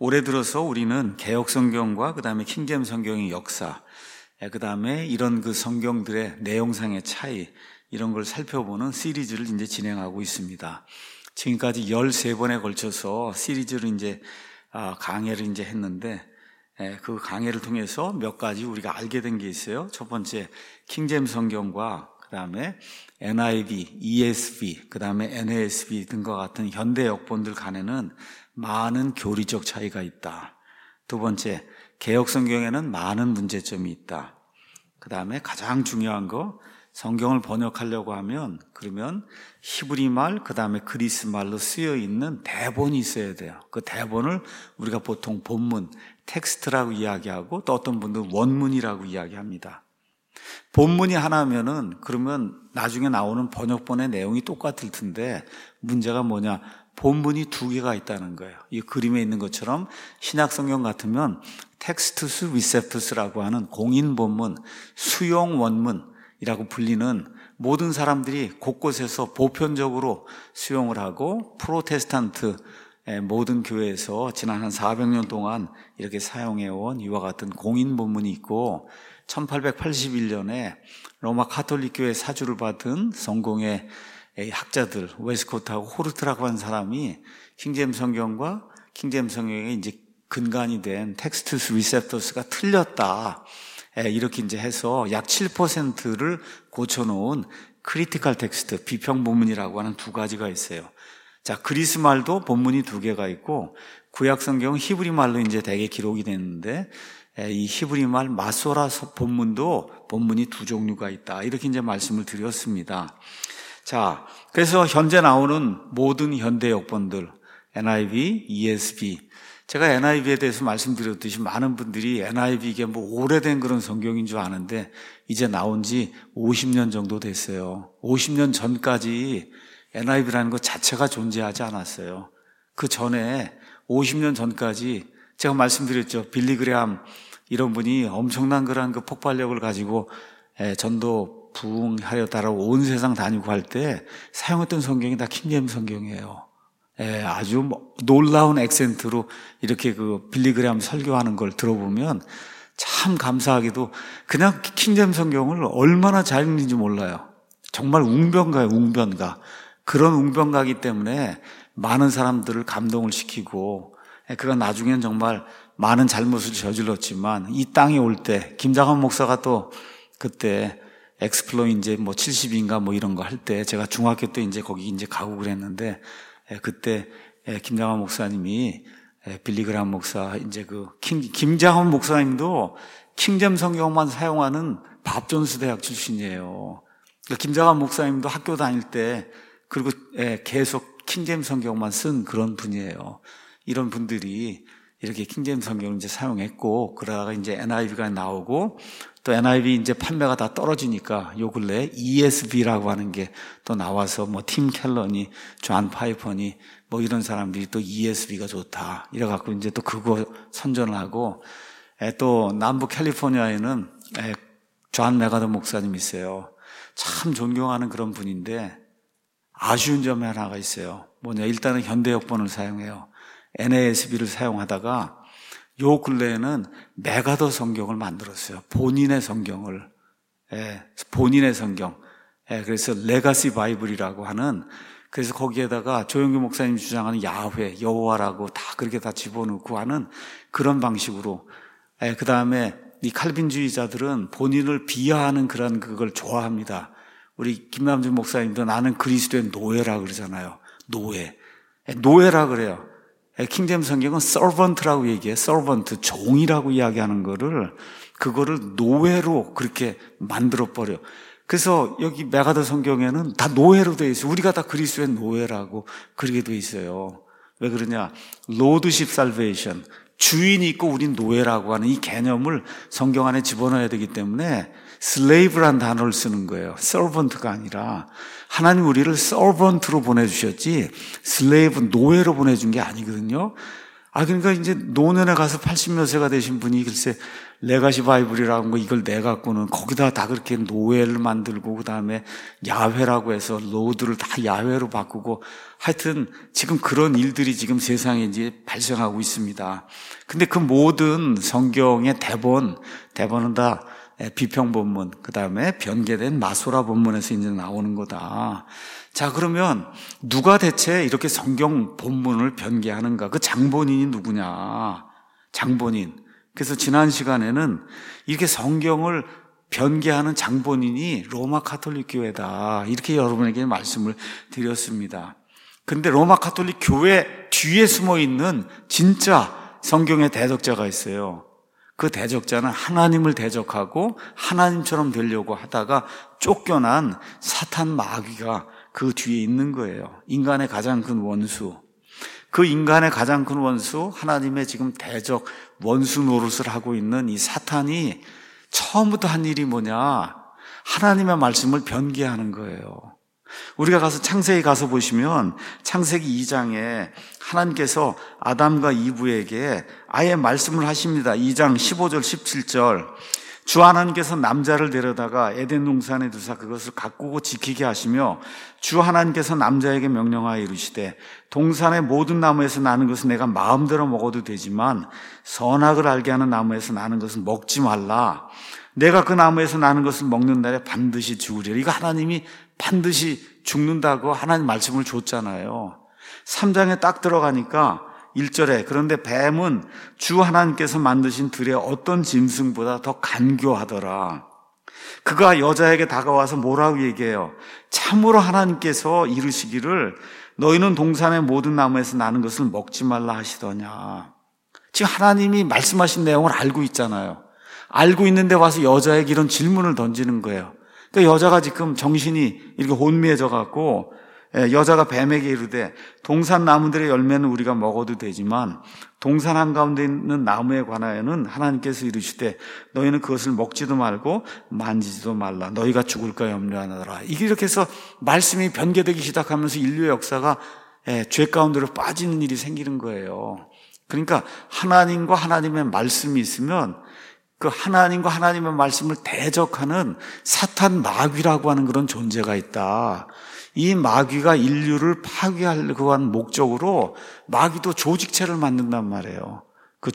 올해 들어서 우리는 개역 성경과 그다음에 킹제임스 성경의 역사, 그다음에 이런 그 성경들의 내용상의 차이, 이런 걸 살펴보는 시리즈를 이제 진행하고 있습니다. 지금까지 13번에 걸쳐서 시리즈를 이제 강해를 이제 했는데, 그 강해를 통해서 몇 가지 우리가 알게 된 게 있어요. 첫 번째, 킹제임스 성경과 그다음에 NIV, ESV, 그다음에 NASB 등과 같은 현대 역본들 간에는 많은 교리적 차이가 있다. 두 번째, 개역 성경에는 많은 문제점이 있다. 그다음에 가장 중요한 거, 성경을 번역하려고 하면 그러면 히브리 말, 그다음에 그리스 말로 쓰여 있는 대본이 있어야 돼요. 그 대본을 우리가 보통 본문, 텍스트라고 이야기하고 또 어떤 분들은 원문이라고 이야기합니다. 본문이 하나면은 그러면 나중에 나오는 번역본의 내용이 똑같을 텐데, 문제가 뭐냐? 본문이 두 개가 있다는 거예요. 이 그림에 있는 것처럼 신약 성경 같으면 텍스투스 리셉투스라고 하는 공인 본문, 수용 원문이라고 불리는, 모든 사람들이 곳곳에서 보편적으로 수용을 하고 프로테스탄트 모든 교회에서 지난 한 400년 동안 이렇게 사용해온 이와 같은 공인 본문이 있고, 1881년에 로마 가톨릭 교회 사주를 받은 성공의 학자들, 웨스코트하고 호르트라고 하는 사람이 킹제임스 성경과 킹제임스 성경의 이제 근간이 된 텍스투스 리셉터스가 틀렸다, 이렇게 이제 해서 약 7%를 고쳐놓은 크리티컬 텍스트, 비평 본문이라고 하는 두 가지가 있어요. 자, 그리스 말도 본문이 두 개가 있고, 구약 성경은 히브리 말로 이제 대개 기록이 됐는데, 이 히브리 말 마소라 본문도 본문이 두 종류가 있다, 이렇게 이제 말씀을 드렸습니다. 자, 그래서 현재 나오는 모든 현대 역본들, NIV, ESV, 제가 NIV에 대해서 말씀드렸듯이 많은 분들이 NIV 이게 뭐 오래된 그런 성경인 줄 아는데, 이제 나온 지 50년 정도 됐어요. 50년 전까지 NIV라는 것 자체가 존재하지 않았어요. 그 전에 50년 전까지 제가 말씀드렸죠. 빌리 그레함 이런 분이 엄청난 그런 그 폭발력을 가지고 전도 부흥하려다라고 온 세상 다니고 할 때 사용했던 성경이 다 킹제임스 성경이에요. 아주 놀라운 액센트로 이렇게 그 빌리 그레함 설교하는 걸 들어보면 참 감사하게도 그냥 킹제임스 성경을 얼마나 잘 읽는지 몰라요. 정말 웅변가예요, 웅변가. 그런 웅변가이기 때문에 많은 사람들을 감동을 시키고, 그가 나중엔 정말 많은 잘못을 저질렀지만 이 땅에 올 때 김장한 목사가 또 그때 엑스플로 이제 뭐 70인가 뭐 이런 거 할 때 제가 중학교 때 이제 거기 이제 가고 그랬는데, 그때 김장한 목사님이 빌리 그레함 목사 이제 그 김장한 목사님도 킹제임스 성경만 사용하는 밥존스 대학 출신이에요. 그러니까 김장한 목사님도 학교 다닐 때 그리고 계속 킹제임스 성경만 쓴 그런 분이에요. 이런 분들이 이렇게 킹제임스 성경을 이제 사용했고, 그러다가 이제 NIV가 나오고, 또 NIV 이제 판매가 다 떨어지니까 요 근래 ESV라고 하는 게 또 나와서 뭐 팀 켈러니, 존 파이퍼니 뭐 이런 사람들이 또 ESV가 좋다 이래갖고 이제 또 그거 선전을 하고, 또 남부 캘리포니아에는 존 메가더 목사님이 있어요. 참 존경하는 그런 분인데 아쉬운 점이 하나가 있어요. 뭐냐, 일단은 현대 역본을 사용해요. NASB를 사용하다가 요 근래에는 메가더 성경을 만들었어요. 본인의 성경을. 본인의 성경. 그래서 레가시 바이블이라고 하는, 그래서 거기에다가 조영규 목사님이 주장하는 야훼, 여호와라고 다 그렇게 다 집어넣고 하는 그런 방식으로. 그 다음에 이 칼빈주의자들은 본인을 비하하는 그런 그걸 좋아합니다. 우리 김남준 목사님도 나는 그리스도의 노예라 그러잖아요. 노예라 그래요. 킹제임스 성경은 servant라고 얘기해. servant, 종이라고 이야기하는 그거를 노예로 그렇게 만들어버려. 그래서 여기 메가더 성경에는 다 노예로 되어 있어요. 우리가 다 그리스도의 노예라고 그렇게 되어 있어요. 왜 그러냐? lordship salvation, 주인이 있고 우린 노예라고 하는 이 개념을 성경 안에 집어넣어야 되기 때문에 slave란 단어를 쓰는 거예요. servant가 아니라. 하나님 우리를 servant로 보내주셨지 slave, 노예로 보내준 게 아니거든요. 그러니까 이제 노년에 가서 80몇 세가 되신 분이 글쎄 레가시 바이블이라는 거 이걸 내갖고는 거기다 다 그렇게 노예를 만들고 그다음에 야훼라고 해서 로드를 다 야훼로 바꾸고 하여튼 지금 그런 일들이 지금 세상에 이제 발생하고 있습니다. 근데 그 모든 성경의 대본은 다 비평 본문, 그다음에 변개된 마소라 본문에서 이제 나오는 거다. 자, 그러면 누가 대체 이렇게 성경 본문을 변개하는가? 그 장본인이 누구냐? 장본인. 그래서 지난 시간에는 이렇게 성경을 변개하는 장본인이 로마 가톨릭 교회다. 이렇게 여러분에게 말씀을 드렸습니다. 그런데 로마 가톨릭 교회 뒤에 숨어 있는 진짜 성경의 대적자가 있어요. 그 대적자는 하나님을 대적하고 하나님처럼 되려고 하다가 쫓겨난 사탄 마귀가 그 뒤에 있는 거예요. 인간의 가장 큰 원수. 그 인간의 가장 큰 원수, 하나님의 지금 대적 원수 노릇을 하고 있는 이 사탄이 처음부터 한 일이 뭐냐? 하나님의 말씀을 변개하는 거예요. 우리가 가서 창세기 가서 보시면 창세기 2장에 하나님께서 아담과 이브에게 아예 말씀을 하십니다. 2장 15절 17절. 주 하나님께서 남자를 데려다가 에덴 동산에 두사 그것을 가꾸고 지키게 하시며 주 하나님께서 남자에게 명령하여 이르시되 동산의 모든 나무에서 나는 것은 내가 마음대로 먹어도 되지만 선악을 알게 하는 나무에서 나는 것은 먹지 말라. 내가 그 나무에서 나는 것을 먹는 날에 반드시 죽으리라. 이거 하나님이 반드시 죽는다고 하나님 말씀을 줬잖아요. 3장에 딱 들어가니까 1절에 그런데 뱀은 주 하나님께서 만드신 들의 어떤 짐승보다 더 간교하더라. 그가 여자에게 다가와서 뭐라고 얘기해요? 참으로 하나님께서 이르시기를 너희는 동산의 모든 나무에서 나는 것을 먹지 말라 하시더냐. 지금 하나님이 말씀하신 내용을 알고 있잖아요. 알고 있는데 와서 여자에게 이런 질문을 던지는 거예요. 그러니까 여자가 지금 정신이 이렇게 혼미해져 갖고 여자가 뱀에게 이르되 동산 나무들의 열매는 우리가 먹어도 되지만 동산 한가운데 있는 나무에 관하여는 하나님께서 이르시되 너희는 그것을 먹지도 말고 만지지도 말라. 너희가 죽을까 염려하노라. 이렇게 해서 말씀이 변개되기 시작하면서 인류의 역사가 죄 가운데로 빠지는 일이 생기는 거예요. 그러니까 하나님과 하나님의 말씀이 있으면 그 하나님과 하나님의 말씀을 대적하는 사탄 마귀라고 하는 그런 존재가 있다. 이 마귀가 인류를 파괴하려고 하는 목적으로 마귀도 조직체를 만든단 말이에요. 그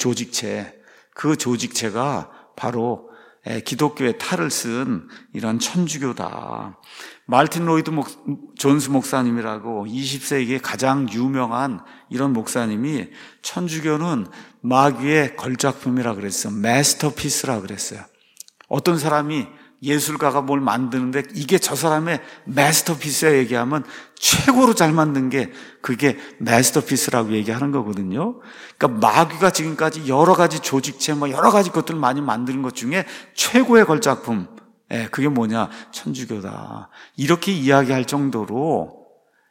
조직체가 바로 기독교의 탈을 쓴 이런 천주교다. 말틴 로이드 존스 목사님이라고 20세기에 가장 유명한 이런 목사님이 천주교는 마귀의 걸작품이라 그랬어요. 마스터피스라 그랬어요. 어떤 사람이 예술가가 뭘 만드는데 이게 저 사람의 마스터피스야 얘기하면 최고로 잘 만든 게 그게 마스터피스라고 얘기하는 거거든요. 그러니까 마귀가 지금까지 여러 가지 조직체 여러 가지 것들 많이 만드는 것 중에 최고의 걸작품, 그게 뭐냐? 천주교다. 이렇게 이야기할 정도로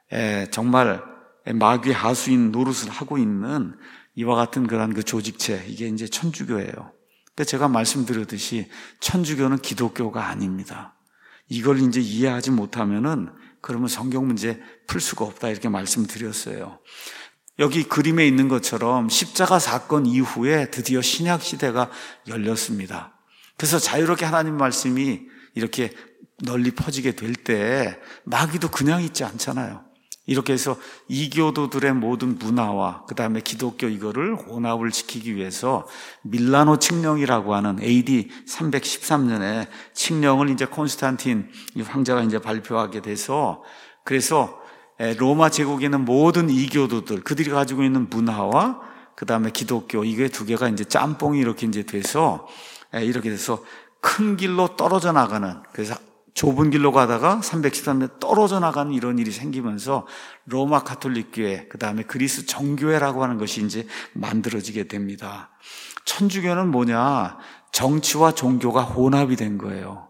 정말 마귀의 하수인 노릇을 하고 있는 이와 같은 그런 그 조직체, 이게 이제 천주교예요. 근데 제가 말씀드렸듯이 천주교는 기독교가 아닙니다. 이걸 이제 이해하지 못하면은 그러면 성경 문제 풀 수가 없다 이렇게 말씀드렸어요. 여기 그림에 있는 것처럼 십자가 사건 이후에 드디어 신약 시대가 열렸습니다. 그래서 자유롭게 하나님 말씀이 이렇게 널리 퍼지게 될 때 마귀도 그냥 있지 않잖아요. 이렇게 해서 이교도들의 모든 문화와 그다음에 기독교 이거를 혼합을 시키기 위해서 밀라노 칙령이라고 하는 AD 313년에 칙령을 이제 콘스탄틴 황제가 이제 발표하게 돼서 그래서 로마 제국에 있는 모든 이교도들 그들이 가지고 있는 문화와 그다음에 기독교 이게 두 개가 이제 짬뽕이 이렇게 이제 돼서 이렇게 돼서 큰 길로 떨어져 나가는 그래서 좁은 길로 가다가 313년 떨어져 나가는 이런 일이 생기면서 로마 가톨릭 교회, 그 다음에 그리스 정교회라고 하는 것이 이제 만들어지게 됩니다. 천주교는 뭐냐? 정치와 종교가 혼합이 된 거예요.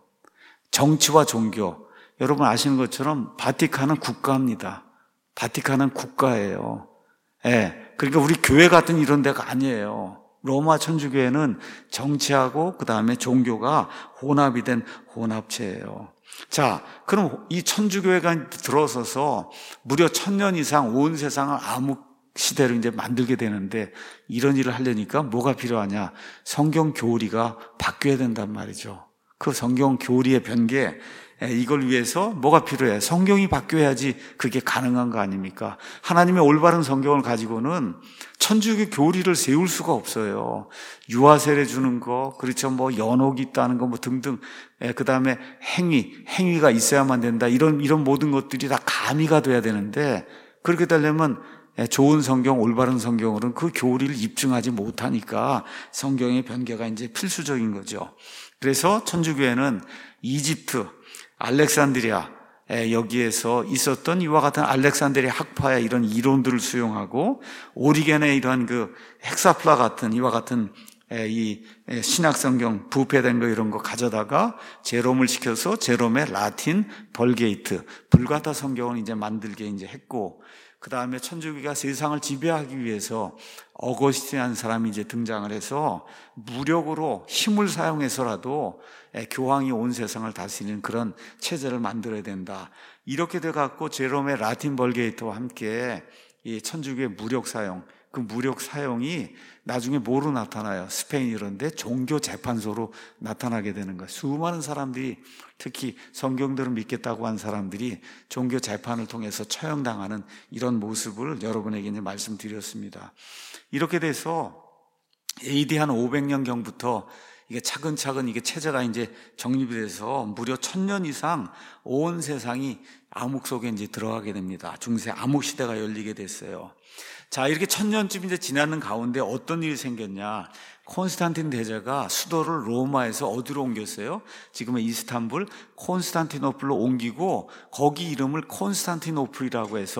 정치와 종교. 여러분 아시는 것처럼 바티칸은 국가입니다. 바티칸은 국가예요. 그러니까 우리 교회 같은 이런 데가 아니에요. 로마 천주교회는 정치하고 그 다음에 종교가 혼합이 된 혼합체예요. 자, 그럼 이 천주교회가 들어서서 무려 1000년 이상 온 세상을 시대로 이제 만들게 되는데, 이런 일을 하려니까 뭐가 필요하냐? 성경 교리가 바뀌어야 된단 말이죠. 그 성경 교리의 변개, 이걸 위해서 뭐가 필요해? 성경이 바뀌어야지 그게 가능한 거 아닙니까? 하나님의 올바른 성경을 가지고는 천주교 교리를 세울 수가 없어요. 유아세례 주는 거, 그렇죠. 뭐 연옥이 있다는 거, 뭐 등등. 그 다음에 행위가 있어야만 된다. 이런 모든 것들이 다 가미가 돼야 되는데, 그렇게 되려면 좋은 성경, 올바른 성경으로는 그 교리를 입증하지 못하니까 성경의 변개가 이제 필수적인 거죠. 그래서 천주교회는 이집트, 알렉산드리아, 여기에서 있었던 이와 같은 알렉산드리아 학파의 이런 이론들을 수용하고, 오리겐의 이러한 그 헥사플라 같은 이와 같은 이 신약성경 부패된 거 이런 거 가져다가 제롬을 시켜서 제롬의 라틴 벌게이트, 불가타 성경을 이제 만들게 이제 했고, 그 다음에 천주교가 세상을 지배하기 위해서 어거스틴이라는 사람이 이제 등장을 해서 무력으로 힘을 사용해서라도 교황이 온 세상을 다스리는 그런 체제를 만들어야 된다. 이렇게 돼갖고 제롬의 라틴 벌게이트와 함께 이 천주교의 무력 사용, 그 무력 사용이 나중에 뭐로 나타나요? 스페인 이런 데 종교 재판소로 나타나게 되는 거예요. 수많은 사람들이, 특히 성경대로 믿겠다고 한 사람들이 종교 재판을 통해서 처형당하는 이런 모습을 여러분에게 이제 말씀드렸습니다. 이렇게 돼서 AD 한 500년경부터 이게 차근차근 이게 체제가 이제 정립이 돼서 무려 1000년 이상 온 세상이 암흑 속에 이제 들어가게 됩니다. 중세 암흑 시대가 열리게 됐어요. 자, 이렇게 1000년쯤 이제 지나는 가운데 어떤 일이 생겼냐? 콘스탄틴 대제가 수도를 로마에서 어디로 옮겼어요? 지금의 이스탄불, 콘스탄티노플로 옮기고, 거기 이름을 콘스탄티노플이라고 해서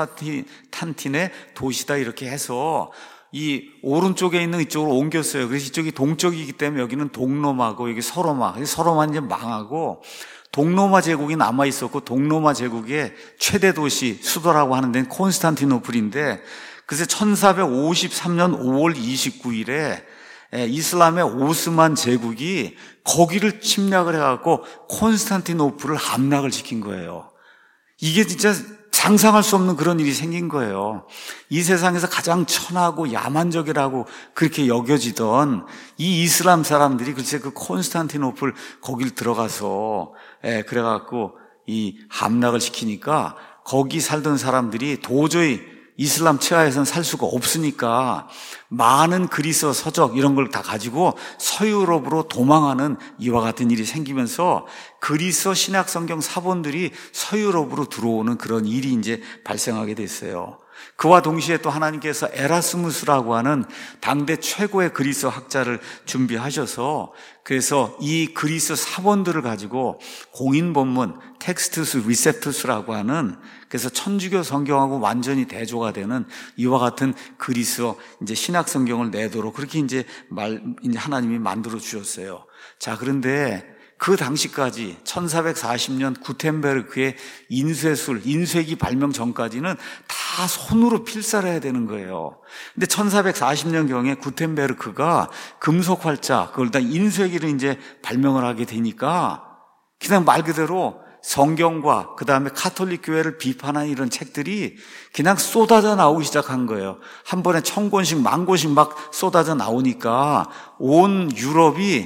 콘스탄틴의 도시다 이렇게 해서 이 오른쪽에 있는 이쪽으로 옮겼어요. 그래서 이쪽이 동쪽이기 때문에 여기는 동로마고 여기 서로마. 서로마는 이제 망하고 동로마 제국이 남아 있었고, 동로마 제국의 최대 도시 수도라고 하는 데는 콘스탄티노플인데, 그래서 1453년 5월 29일에 이슬람의 오스만 제국이 거기를 침략을 해갖고 콘스탄티노플을 함락을 시킨 거예요. 이게 진짜 상상할 수 없는 그런 일이 생긴 거예요. 이 세상에서 가장 천하고 야만적이라고 그렇게 여겨지던 이 이슬람 사람들이 글쎄 그 콘스탄티노플 거길 들어가서 그래갖고 이 함락을 시키니까 거기 살던 사람들이 도저히 이슬람 치하에서는 살 수가 없으니까 많은 그리스 서적 이런 걸 다 가지고 서유럽으로 도망하는 이와 같은 일이 생기면서 그리스 신약 성경 사본들이 서유럽으로 들어오는 그런 일이 이제 발생하게 됐어요. 그와 동시에 또 하나님께서 에라스무스라고 하는 당대 최고의 그리스 학자를 준비하셔서, 그래서 이 그리스 사본들을 가지고 공인 본문 텍스투스 리셉투스라고 하는, 그래서 천주교 성경하고 완전히 대조가 되는 이와 같은 그리스 이제 신약 성경을 내도록 그렇게 이제 하나님이 만들어 주셨어요. 자, 그런데 그 당시까지 1440년 구텐베르크의 인쇄기 발명 전까지는 다 손으로 필사를 해야 되는 거예요. 근데 1440년경에 구텐베르크가 금속 활자, 그걸 다 인쇄기를 이제 발명을 하게 되니까 그냥 말 그대로 성경과 그 다음에 카톨릭 교회를 비판하는 이런 책들이 그냥 쏟아져 나오기 시작한 거예요. 한 번에 1000권씩 10,000권씩 막 쏟아져 나오니까 온 유럽이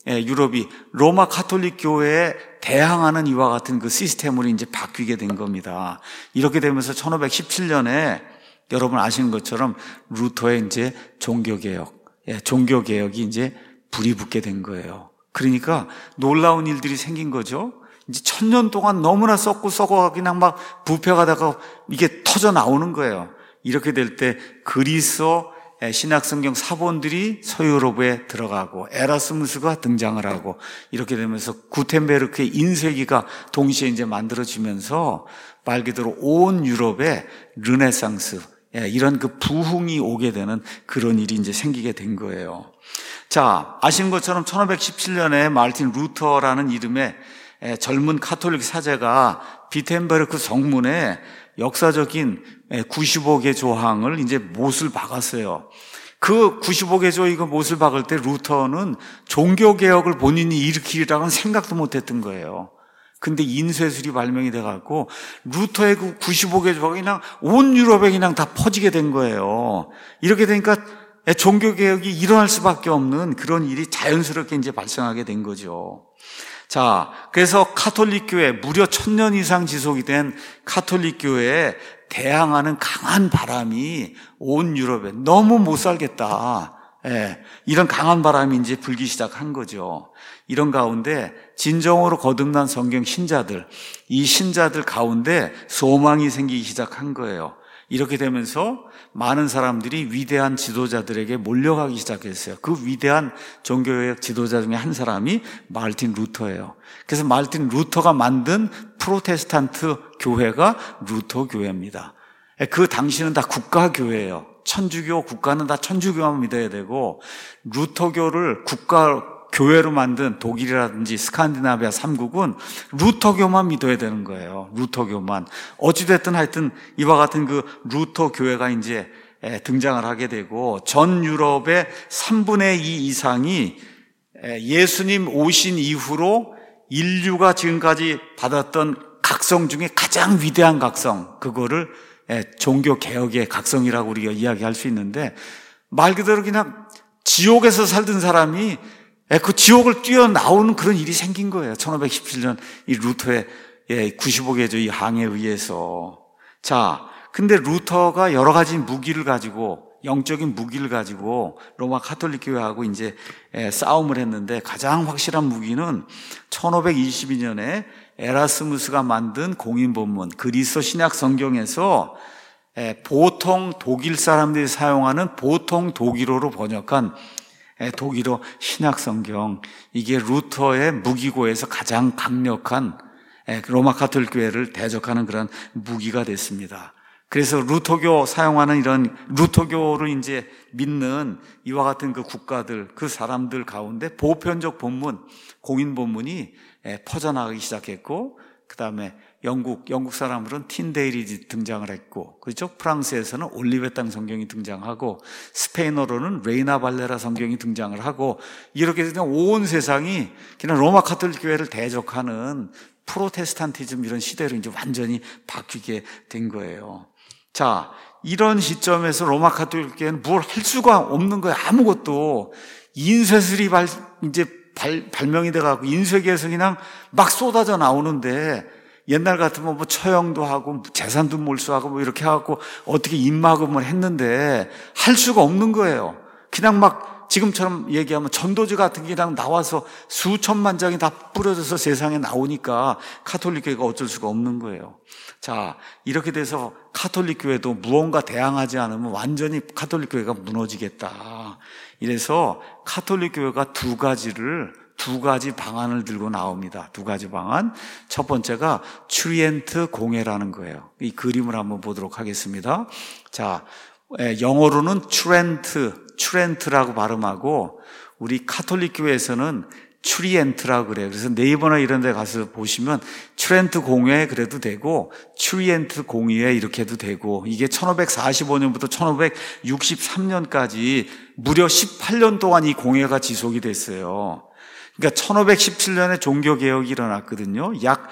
로마 카톨릭 교회에 대항하는 이와 같은 그 시스템으로 이제 바뀌게 된 겁니다. 이렇게 되면서 1517년에 여러분 아시는 것처럼 루터의 이제 종교개혁이 이제 불이 붙게 된 거예요. 그러니까 놀라운 일들이 생긴 거죠. 이제 1000년 동안 너무나 썩고 그냥 막 부패가다가 이게 터져 나오는 거예요. 이렇게 될 때 그리스 신약성경 사본들이 서유럽에 들어가고 에라스무스가 등장을 하고 이렇게 되면서 구텐베르크의 인쇄기가 동시에 이제 만들어지면서 말 그대로 온 유럽에 르네상스, 이런 그 부흥이 오게 되는 그런 일이 이제 생기게 된 거예요. 자, 아시는 것처럼 1517년에 마르틴 루터라는 이름의 젊은 카톨릭 사제가 비텐베르크 성문에 역사적인 95개 조항을 이제 못을 박았어요. 그 95개 이거 못을 박을 때 루터는 종교개혁을 본인이 일으키리라고는 생각도 못했던 거예요. 근데 인쇄술이 발명이 돼갖고 루터의 그 95개 조각이 그냥 온 유럽에 그냥 다 퍼지게 된 거예요. 이렇게 되니까 종교개혁이 일어날 수밖에 없는 그런 일이 자연스럽게 이제 발생하게 된 거죠. 자, 그래서 카톨릭 교회, 무려 1000년 이상 지속이 된 카톨릭 교회에 대항하는 강한 바람이 온 유럽에 너무 못 살겠다. 이런 강한 바람이 이제 불기 시작한 거죠. 이런 가운데 진정으로 거듭난 성경 신자들, 이 신자들 가운데 소망이 생기기 시작한 거예요. 이렇게 되면서 많은 사람들이 위대한 지도자들에게 몰려가기 시작했어요. 그 위대한 종교개혁 지도자 중에 한 사람이 마르틴 루터예요. 그래서 마르틴 루터가 만든 프로테스탄트 교회가 루터 교회입니다. 그 당시는 다 국가교회예요. 천주교 국가는 다 천주교만 믿어야 되고, 루터교를 교회로 만든 독일이라든지 스칸디나비아 3국은 루터교만 믿어야 되는 거예요. 루터교만. 어찌됐든 하여튼 이와 같은 그 루터 교회가 이제 등장을 하게 되고, 전 유럽의 3분의 2 이상이 예수님 오신 이후로 인류가 지금까지 받았던 각성 중에 가장 위대한 각성, 그거를 종교개혁의 각성이라고 우리가 이야기할 수 있는데, 말 그대로 그냥 지옥에서 살던 사람이 그 지옥을 뛰어나오는 그런 일이 생긴 거예요. 1517년 이 루터의 95개조 이 항에 의해서. 자, 근데 루터가 여러 가지 무기를 가지고, 영적인 무기를 가지고 로마 카톨릭 교회하고 이제 싸움을 했는데, 가장 확실한 무기는 1522년에 에라스무스가 만든 공인본문, 그리스 신약 성경에서 보통 독일 사람들이 사용하는 보통 독일어로 번역한 독일어 신약 성경, 이게 루터의 무기고에서 가장 강력한 로마 카톨릭 교회를 대적하는 그런 무기가 됐습니다. 그래서 루터교 사용하는 이런 루터교를 이제 믿는 이와 같은 그 국가들, 그 사람들 가운데 보편적 본문, 공인 본문이 퍼져나가기 시작했고, 그 다음에 영국 사람들은 틴데일이 등장을 했고, 그렇죠? 프랑스에서는 올리베땅 성경이 등장하고, 스페인어로는 레이나 발레라 성경이 등장을 하고, 이렇게 그냥 온 세상이 그냥 로마 카톨릭 교회를 대적하는 프로테스탄티즘 이런 시대로 이제 완전히 바뀌게 된 거예요. 자, 이런 시점에서 로마 카톨릭 교회는 뭘 할 수가 없는 거예요. 아무것도. 인쇄술이 발명이 돼가지고 인쇄기에서 그냥 막 쏟아져 나오는데, 옛날 같으면 뭐 처형도 하고 재산도 몰수하고 뭐 이렇게 하고 어떻게 입막음을 했는데 할 수가 없는 거예요. 그냥 막 지금처럼 얘기하면 전도지 같은 게 그냥 나와서 수천만 장이 다 뿌려져서 세상에 나오니까 카톨릭 교회가 어쩔 수가 없는 거예요. 자, 이렇게 돼서 카톨릭 교회도 무언가 대항하지 않으면 완전히 카톨릭 교회가 무너지겠다. 이래서 카톨릭 교회가 두 가지 방안을 들고 나옵니다. 두 가지 방안. 첫 번째가 트리엔트 공회라는 거예요. 이 그림을 한번 보도록 하겠습니다. 자, 영어로는 트렌트라고 발음하고, 우리 카톨릭 교회에서는 트리엔트라고 그래요. 그래서 네이버나 이런 데 가서 보시면 트렌트 공회 그래도 되고, 트리엔트 공회 이렇게 해도 되고, 이게 1545년부터 1563년까지 무려 18년 동안 이 공회가 지속이 됐어요. 그러니까 1517년에 종교개혁이 일어났거든요. 약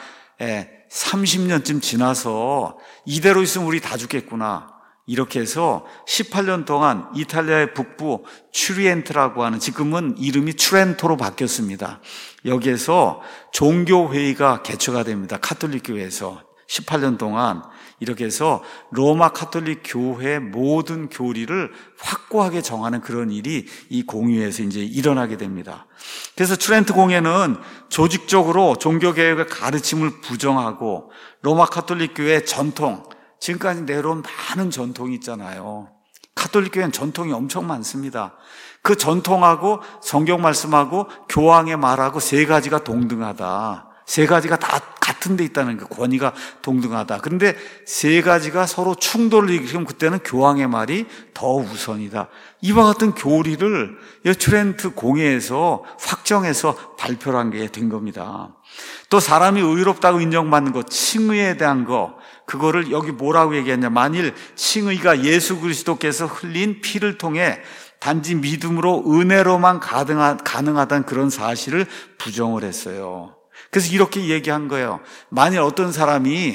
30년쯤 지나서 이대로 있으면 우리 다 죽겠구나, 이렇게 해서 18년 동안 이탈리아의 북부 트리엔트라고 하는, 지금은 이름이 트렌토로 바뀌었습니다. 여기에서 종교회의가 개최가 됩니다. 카톨릭 교회에서 18년 동안. 이렇게 해서 로마 카톨릭 교회 모든 교리를 확고하게 정하는 그런 일이 이 공회에서 이제 일어나게 됩니다. 그래서 트렌트 공회는 조직적으로 종교개혁의 가르침을 부정하고, 로마 카톨릭 교회의 전통, 지금까지 내려온 많은 전통이 있잖아요. 카톨릭 교회는 전통이 엄청 많습니다. 그 전통하고 성경 말씀하고 교황의 말하고 세 가지가 동등하다. 세 가지가 다 같은 데 있다는 거, 권위가 동등하다. 그런데 세 가지가 서로 충돌을 일으키면 그때는 교황의 말이 더 우선이다. 이와 같은 교리를 트렌트 공회에서 확정해서 발표를 한 게 된 겁니다. 또 사람이 의롭다고 인정받는 것, 칭의에 대한 거, 그거를 여기 뭐라고 얘기했냐. 만일 칭의가 예수 그리스도께서 흘린 피를 통해 단지 믿음으로 은혜로만 가능하다는 그런 사실을 부정을 했어요. 그래서 이렇게 얘기한 거예요. 만일 어떤 사람이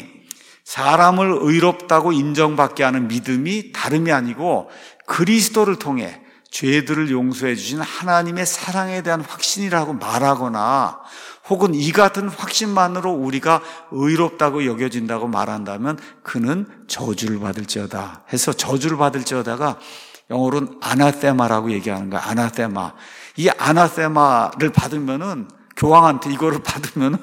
사람을 의롭다고 인정받게 하는 믿음이 다름이 아니고 그리스도를 통해 죄들을 용서해 주신 하나님의 사랑에 대한 확신이라고 말하거나 혹은 이 같은 확신만으로 우리가 의롭다고 여겨진다고 말한다면 그는 저주를 받을지어다 해서 저주를 받을지어다가 영어로는 아나테마라고 얘기하는 거야. 아나테마. 이 아나테마를 받으면은 교황한테 이거를 받으면은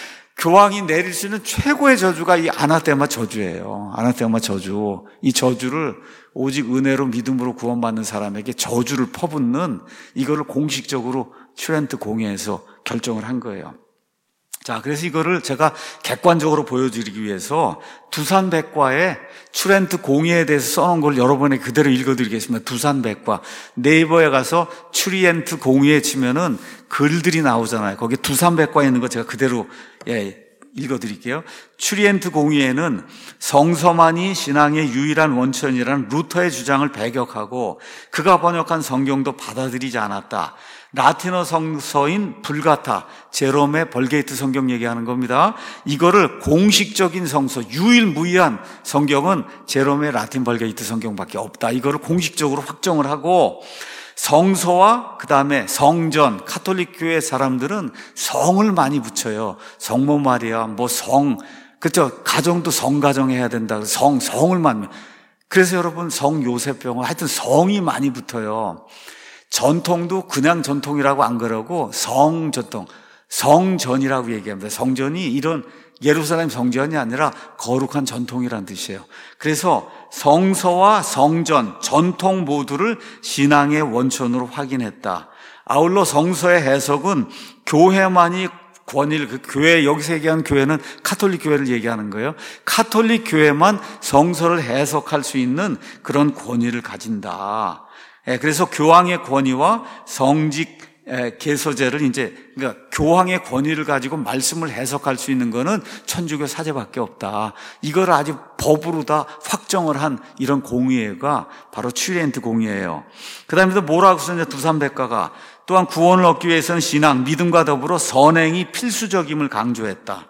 교황이 내릴 수 있는 최고의 저주가 이 아나테마 저주예요. 아나테마 저주. 이 저주를 오직 은혜로 믿음으로 구원받는 사람에게 저주를 퍼붓는 이거를 공식적으로 트렌트 공회에서 결정을 한 거예요. 자, 그래서 이거를 제가 객관적으로 보여드리기 위해서 두산백과에 트렌트 공의에 대해서 써놓은 걸 여러분에게 그대로 읽어드리겠습니다. 두산백과. 네이버에 가서 트리엔트 공의에 치면은 글들이 나오잖아요. 거기에 두산백과에 있는 거 제가 그대로 읽어드릴게요. 트리엔트 공의에는 성서만이 신앙의 유일한 원천이라는 루터의 주장을 배격하고 그가 번역한 성경도 받아들이지 않았다. 라틴어 성서인 불가타, 제롬의 벌게이트 성경 얘기하는 겁니다. 이거를 공식적인 성서, 유일무이한 성경은 제롬의 라틴 벌게이트 성경밖에 없다. 이거를 공식적으로 확정을 하고 성서와 그 다음에 성전, 카톨릭 교회 사람들은 성을 많이 붙여요. 성모 마리아, 그렇죠. 가정도 성가정 해야 된다. 성을 많이. 그래서 여러분 성 요셉병원 하여튼 성이 많이 붙어요. 전통도 그냥 전통이라고 안 그러고 성전통, 성전이라고 얘기합니다. 성전이 이런 예루살렘 성전이 아니라 거룩한 전통이라는 뜻이에요. 그래서 성서와 성전, 전통 모두를 신앙의 원천으로 확인했다. 아울러 성서의 해석은 교회만이 권위를, 그 교회, 여기서 얘기하는 교회는 카톨릭 교회를 얘기하는 거예요. 카톨릭 교회만 성서를 해석할 수 있는 그런 권위를 가진다. 그래서 교황의 권위와 성직 개서제를 그러니까 교황의 권위를 가지고 말씀을 해석할 수 있는 거는 천주교 사제밖에 없다. 이걸 아주 법으로 다 확정을 한 이런 공의회가 바로 트리엔트 공의회예요. 그 다음에 또 뭐라고 썼냐, 두산백과가. 또한 구원을 얻기 위해서는 신앙, 믿음과 더불어 선행이 필수적임을 강조했다.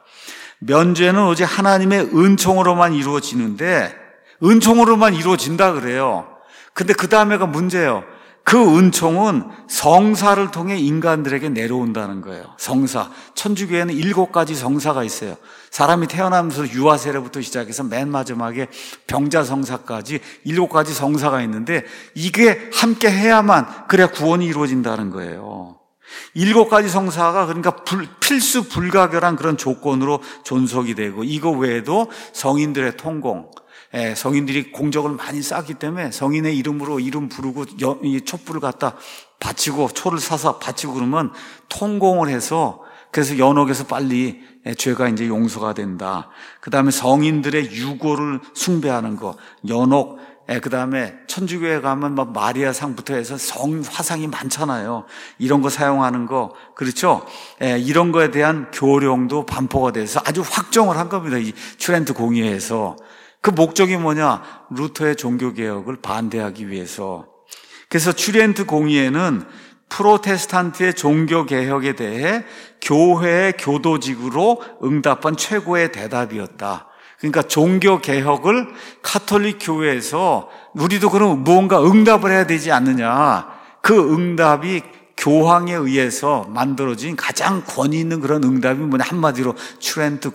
면죄는 오직 하나님의 은총으로만 이루어지는데 은총으로만 이루어진다 그래요. 근데 그 다음에가 문제예요. 그 은총은 성사를 통해 인간들에게 내려온다는 거예요. 성사. 천주교에는 7가지 성사가 있어요. 사람이 태어나면서 유아 세례부터 시작해서 맨 마지막에 병자 성사까지 7가지 성사가 있는데 이게 함께 해야만 그래야 구원이 이루어진다는 거예요. 7가지 성사가 그러니까 필수 불가결한 그런 조건으로 존속이 되고 이거 외에도 성인들의 통공, 성인들이 공적을 많이 쌓기 때문에 성인의 이름으로 이름 부르고 촛불을 갖다 바치고 초를 사서 바치고 그러면 통공을 해서 그래서 연옥에서 빨리 죄가 이제 용서가 된다. 그 다음에 성인들의 유고를 숭배하는 거, 연옥, 그 다음에 천주교에 가면 막 마리아 상부터 해서 성 화상이 많잖아요. 이런 거 사용하는 거, 그렇죠? 이런 거에 대한 교령도 반포가 돼서 아주 확정을 한 겁니다. 이 트렌트 공의회에서. 그 목적이 뭐냐? 루터의 종교개혁을 반대하기 위해서. 그래서 트리엔트 공의회는 프로테스탄트의 종교개혁에 대해 교회의 교도직으로 응답한 최고의 대답이었다. 그러니까 종교개혁을 카톨릭 교회에서 우리도 그럼 무언가 응답을 해야 되지 않느냐. 그 응답이 교황에 의해서 만들어진 가장 권위 있는 그런 응답이 뭐냐, 한마디로 트렌트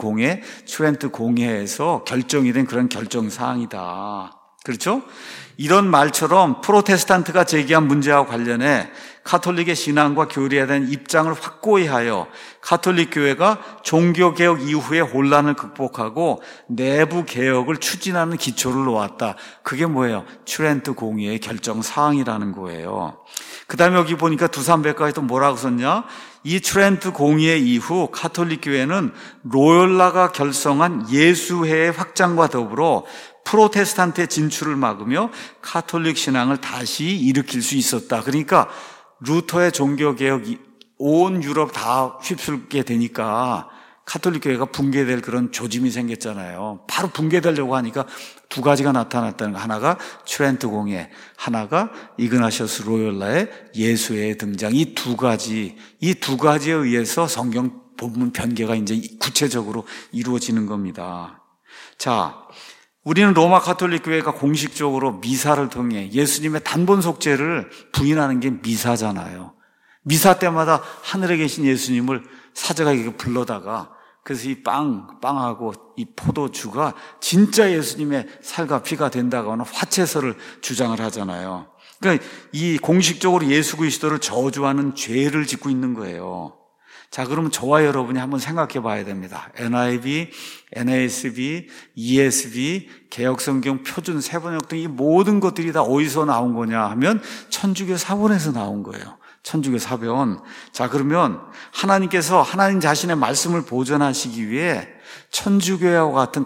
공회에서 결정이 된 그런 결정사항이다. 그렇죠? 이런 말처럼 프로테스탄트가 제기한 문제와 관련해 카톨릭의 신앙과 교리에 대한 입장을 확고히 하여 카톨릭 교회가 종교개혁 이후의 혼란을 극복하고 내부 개혁을 추진하는 기초를 놓았다. 그게 뭐예요? 트렌트 공의의 결정사항이라는 거예요. 그 다음에 여기 보니까 두산백과에 또 뭐라고 썼냐? 이 트렌트 공의회 이후 카톨릭 교회는 로열라가 결성한 예수회의 확장과 더불어 프로테스탄트의 진출을 막으며 카톨릭 신앙을 다시 일으킬 수 있었다. 그러니까 루터의 종교개혁이 온 유럽 다 휩쓸게 되니까 카톨릭 교회가 붕괴될 그런 조짐이 생겼잖아요. 바로 붕괴되려고 하니까 2가지가 나타났다는 거. 하나가 트렌트 공의회, 하나가 이그나시오스 로열라의 예수회의 등장. 이 두 가지에 의해서 성경 부분 변개가 이제 구체적으로 이루어지는 겁니다. 자, 우리는 로마 가톨릭 교회가 공식적으로 미사를 통해 예수님의 단번 속죄를 부인하는 게 미사잖아요. 미사 때마다 하늘에 계신 예수님을 사제가 불러다가 그래서 이 빵하고 이 포도주가 진짜 예수님의 살과 피가 된다고 하는 화채설을 주장을 하잖아요. 그러니까 이 공식적으로 예수 그리스도를 저주하는 죄를 짓고 있는 거예요. 자, 그러면 저와 여러분이 한번 생각해 봐야 됩니다. NIV, NASB, ESV, 개역성경, 표준, 세번역 등 이 모든 것들이 다 어디서 나온 거냐 하면 천주교 사본에서 나온 거예요. 천주교 사본. 자, 그러면 하나님께서 하나님 자신의 말씀을 보존하시기 위해 천주교회와 같은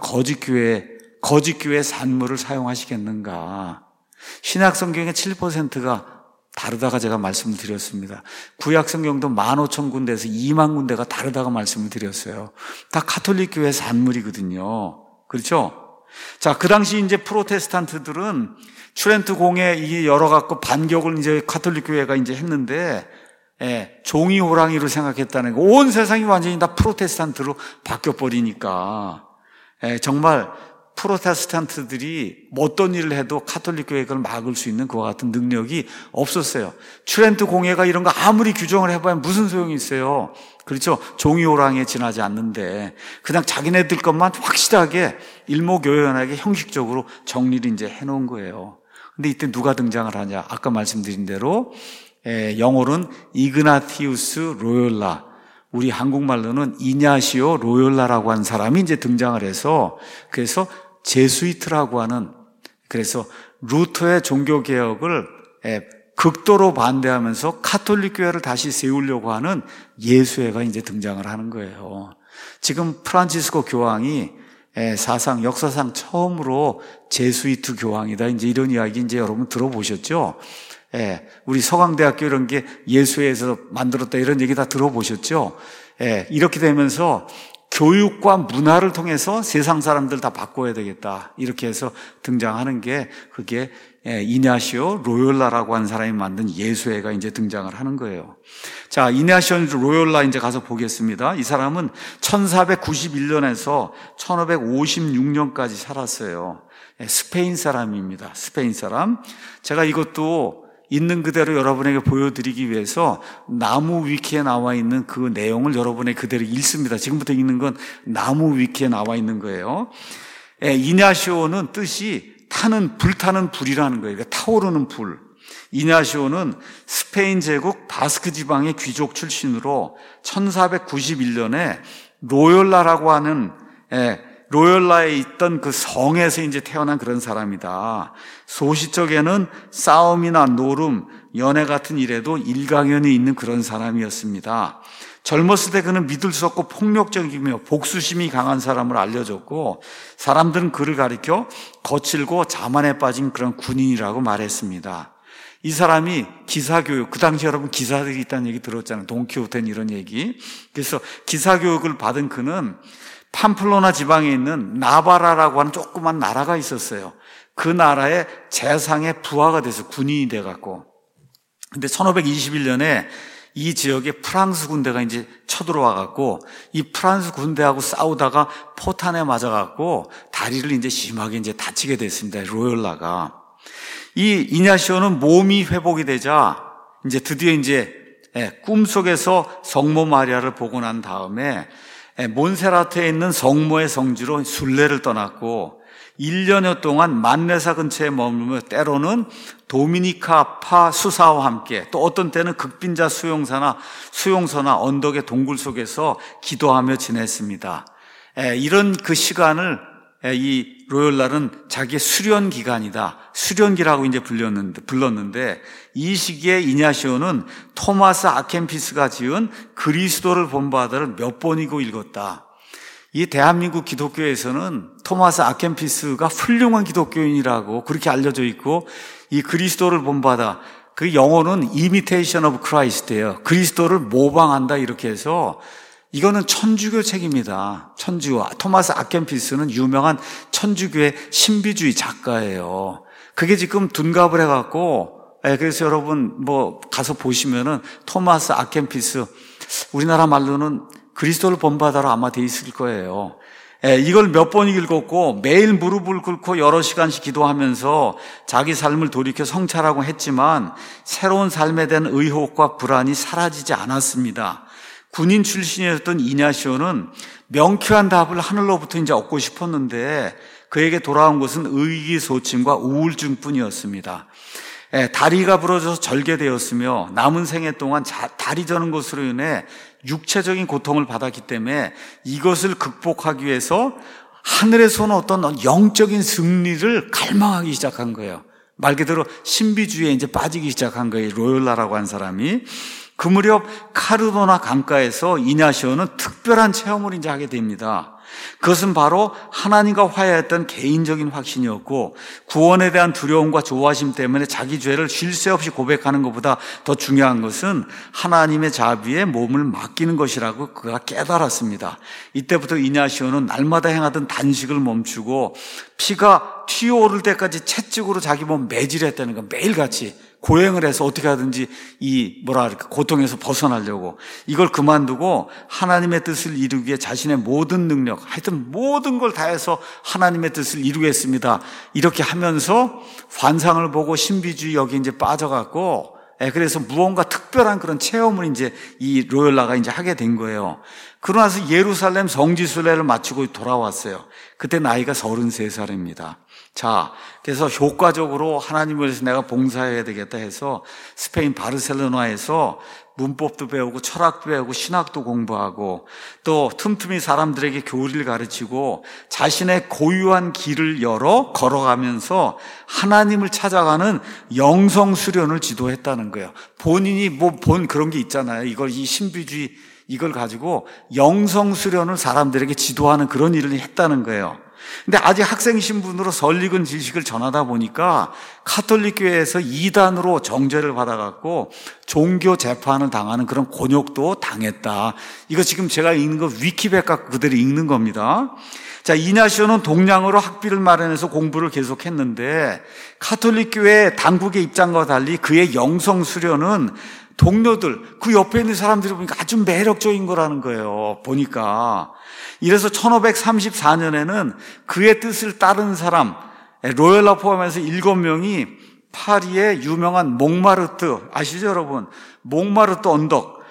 거짓교회의 산물을 사용하시겠는가? 신약 성경의 7%가 다르다가 제가 말씀을 드렸습니다. 구약 성경도 15,000군데에서 2만 군데가 다르다가 말씀을 드렸어요. 다 가톨릭 교회 산물이거든요. 그렇죠? 자, 그 당시 이제 프로테스탄트들은 트렌트 공회 이 여러 갖고 반격을 이제 가톨릭 교회가 이제 했는데, 종이 호랑이로 생각했다는 거. 온 세상이 완전히 다 프로테스탄트로 바뀌어버리니까, 정말 프로테스탄트들이 어떤 일을 해도 가톨릭 교회를 막을 수 있는 그와 같은 능력이 없었어요. 트렌트 공회가 이런 거 아무리 규정을 해봐야 무슨 소용이 있어요. 그렇죠? 종이 호랑이에 지나지 않는데 그냥 자기네들 것만 확실하게 일목요연하게 형식적으로 정리를 이제 해놓은 거예요. 근데 이때 누가 등장을 하냐? 아까 말씀드린 대로 영어로는 이그나티우스 로욜라, 우리 한국말로는 이냐시오 로욜라라고 하는 사람이 이제 등장을 해서 그래서 제수이트라고 하는, 그래서 루터의 종교개혁을 극도로 반대하면서 가톨릭 교회를 다시 세우려고 하는 예수회가 이제 등장을 하는 거예요. 지금 프란치스코 교황이 사상, 역사상 처음으로 제수이트 교황이다. 이제 이런 이야기 이제 여러분 들어보셨죠? 우리 서강대학교 이런 게 예수회에서 만들었다 이런 얘기 다 들어보셨죠? 이렇게 되면서 교육과 문화를 통해서 세상 사람들 다 바꿔야 되겠다. 이렇게 해서 등장하는 게 그게 이냐시오 로욜라라고 하는 사람이 만든 예수회가 이제 등장을 하는 거예요. 자, 이냐시오 로욜라 이제 가서 보겠습니다. 이 사람은 1491년에서 1556년까지 살았어요. 스페인 사람입니다. 스페인 사람. 제가 이것도 있는 그대로 여러분에게 보여드리기 위해서 나무 위키에 나와 있는 그 내용을 여러분에게 그대로 읽습니다. 지금부터 읽는 건 나무 위키에 나와 있는 거예요. 이냐시오는 뜻이 불타는 불이라는 거예요. 그러니까 타오르는 불. 이냐시오는 스페인 제국 바스크 지방의 귀족 출신으로 1491년에 로욜라라고 하는 로욜라에 있던 그 성에서 이제 태어난 그런 사람이다. 소시적에는 싸움이나 노름, 연애 같은 일에도 일가견이 있는 그런 사람이었습니다. 젊었을 때 그는 믿을 수 없고 폭력적이며 복수심이 강한 사람으로 알려졌고 사람들은 그를 가리켜 거칠고 자만에 빠진 그런 군인이라고 말했습니다. 이 사람이 기사교육, 그 당시 여러분 기사들이 있다는 얘기 들었잖아요. 돈키호테는 이런 얘기. 그래서 기사교육을 받은 그는 팜플로나 지방에 있는 나바라라고 하는 조그만 나라가 있었어요. 그 나라의 재상의 부하가 돼서 군인이 돼갖고. 근데 1521년에 이 지역에 프랑스 군대가 이제 쳐들어와갖고 이 프랑스 군대하고 싸우다가 포탄에 맞아갖고 다리를 이제 심하게 이제 다치게 됐습니다. 로욜라가. 이 이냐시오는 몸이 회복이 되자 이제 드디어 이제 꿈속에서 성모 마리아를 보고 난 다음에 몬세라트에 있는 성모의 성지로 순례를 떠났고 1년여 동안 만레사 근처에 머물며 때로는 도미니카파 수사와 함께 또 어떤 때는 극빈자 수용소나 언덕의 동굴 속에서 기도하며 지냈습니다. 이런 그 시간을 이 로욜라는 자기의 수련 기간이다. 수련기라고 이제 불렀는데 이 시기에 이냐시오는 토마스 아켄피스가 지은 그리스도를 본받아를 몇 번이고 읽었다. 이 대한민국 기독교에서는 토마스 아켄피스가 훌륭한 기독교인이라고 그렇게 알려져 있고 이 그리스도를 본받아 그 영어는 imitation of Christ예요. 그리스도를 모방한다 이렇게 해서 이거는 천주교 책입니다. 천주교. 토마스 아켄피스는 유명한 천주교의 신비주의 작가예요. 그게 지금 둔갑을 해갖고, 그래서 여러분 가서 보시면은 토마스 아켄피스, 우리나라 말로는 그리스도를 본받아라 아마 돼 있을 거예요. 이걸 몇 번 읽었고 매일 무릎을 꿇고 여러 시간씩 기도하면서 자기 삶을 돌이켜 성찰하고 했지만 새로운 삶에 대한 의혹과 불안이 사라지지 않았습니다. 군인 출신이었던 이냐시오는 명쾌한 답을 하늘로부터 이제 얻고 싶었는데 그에게 돌아온 것은 의기소침과 우울증뿐이었습니다. 다리가 부러져서 절개되었으며 남은 생애 동안 다리 저는 것으로 인해 육체적인 고통을 받았기 때문에 이것을 극복하기 위해서 하늘에서 오는 어떤 영적인 승리를 갈망하기 시작한 거예요. 말 그대로 신비주의에 이제 빠지기 시작한 거예요. 로열라라고 한 사람이. 그 무렵 카르도나 강가에서 이냐시오는 특별한 체험을 이제 하게 됩니다. 그것은 바로 하나님과 화해했던 개인적인 확신이었고 구원에 대한 두려움과 조바심 때문에 자기 죄를 쉴 새 없이 고백하는 것보다 더 중요한 것은 하나님의 자비에 몸을 맡기는 것이라고 그가 깨달았습니다. 이때부터 이냐시오는 날마다 행하던 단식을 멈추고 피가 튀어오를 때까지 채찍으로 자기 몸 매질했다는 거 매일같이 고행을 해서 어떻게 하든지 고통에서 벗어나려고 이걸 그만두고 하나님의 뜻을 이루기 위해 자신의 모든 능력, 하여튼 모든 걸 다해서 하나님의 뜻을 이루겠습니다. 이렇게 하면서 환상을 보고 신비주의 여기 이제 빠져갖고 그래서 무언가 특별한 그런 체험을 이제 이 로열라가 이제 하게 된 거예요. 그러고 나서 예루살렘 성지순례를 마치고 돌아왔어요. 그때 나이가 33살입니다. 자, 그래서 효과적으로 하나님을 위해서 내가 봉사해야 되겠다 해서 스페인 바르셀로나에서 문법도 배우고 철학도 배우고 신학도 공부하고 또 틈틈이 사람들에게 교리를 가르치고 자신의 고유한 길을 열어 걸어가면서 하나님을 찾아가는 영성 수련을 지도했다는 거예요. 본인이 본 그런 게 있잖아요. 이 신비주의 이걸 가지고 영성 수련을 사람들에게 지도하는 그런 일을 했다는 거예요. 근데 아직 학생 신분으로 설익은 지식을 전하다 보니까 카톨릭 교회에서 이단으로 정죄를 받아갖고 종교 재판을 당하는 그런 곤욕도 당했다. 이거 지금 제가 읽는 거 위키백과 그대로 읽는 겁니다. 자, 이냐시오는 동량으로 학비를 마련해서 공부를 계속했는데 카톨릭 교회 당국의 입장과 달리 그의 영성 수련은 동료들, 그 옆에 있는 사람들이 보니까 아주 매력적인 거라는 거예요. 보니까. 이래서 1534년에는 그의 뜻을 따른 사람, 로열라 포함해서 7명이 파리의 유명한 몽마르트, 아시죠 여러분? 몽마르트 언덕,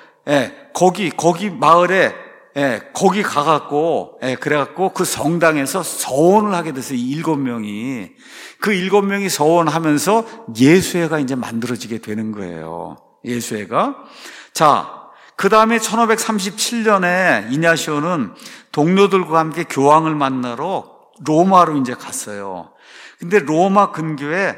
거기 마을에, 거기 가갖고, 그래갖고 그 성당에서 서원을 하게 됐어요. 이 7명이. 그 7명이 서원하면서 예수회가 이제 만들어지게 되는 거예요. 예수회가. 자, 그 다음에 1537년에 이냐시오는 동료들과 함께 교황을 만나러 로마로 이제 갔어요. 근데 로마 근교에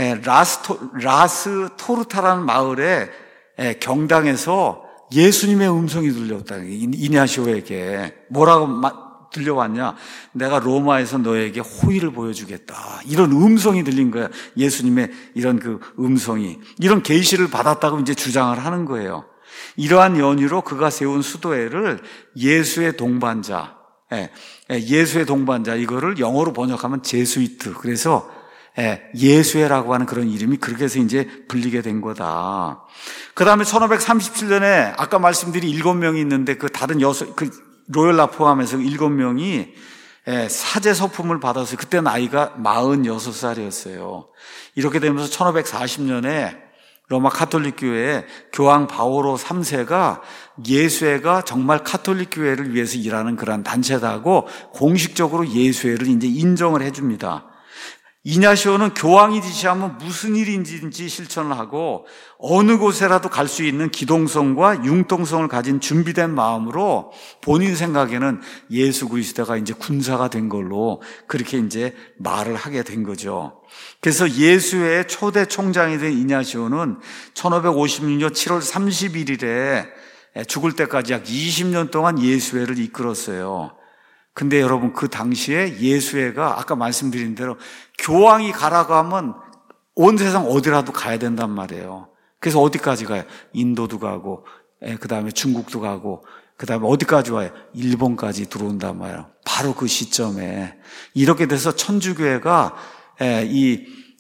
라스 토르타라는 마을에 경당에서 예수님의 음성이 들려왔다. 이냐시오에게 뭐라고 들려왔냐? 내가 로마에서 너에게 호의를 보여주겠다. 이런 음성이 들린 거야. 예수님의 이런 그 음성이. 이런 계시를 받았다고 이제 주장을 하는 거예요. 이러한 연유로 그가 세운 수도회를 예수의 동반자, 예수의 동반자, 이거를 영어로 번역하면 제수이트. 그래서 예수회라고 하는 그런 이름이 그렇게 해서 이제 불리게 된 거다. 그 다음에 1537년에 아까 말씀드린 7명이 있는데 그 다른 로열라 포함해서 7명이 사제 서품을 받아서 그때 나이가 46살이었어요. 이렇게 되면서 1540년에 로마 카톨릭 교회에 교황 바오로 3세가 예수회가 정말 카톨릭 교회를 위해서 일하는 그런 단체다고 공식적으로 예수회를 이제 인정을 해줍니다. 이냐시오는 교황이 지시하면 무슨 일인지 실천을 하고 어느 곳에라도 갈 수 있는 기동성과 융통성을 가진 준비된 마음으로 본인 생각에는 예수 그리스도가 이제 군사가 된 걸로 그렇게 이제 말을 하게 된 거죠. 그래서 예수회의 초대 총장이 된 이냐시오는 1556년 7월 31일에 죽을 때까지 약 20년 동안 예수회를 이끌었어요. 근데 여러분 그 당시에 예수회가 아까 말씀드린 대로 교황이 가라고 하면 온 세상 어디라도 가야 된단 말이에요. 그래서 어디까지 가요? 인도도 가고 그 다음에 중국도 가고 그 다음에 어디까지 와요? 일본까지 들어온단 말이에요. 바로 그 시점에 이렇게 돼서 천주교회가 이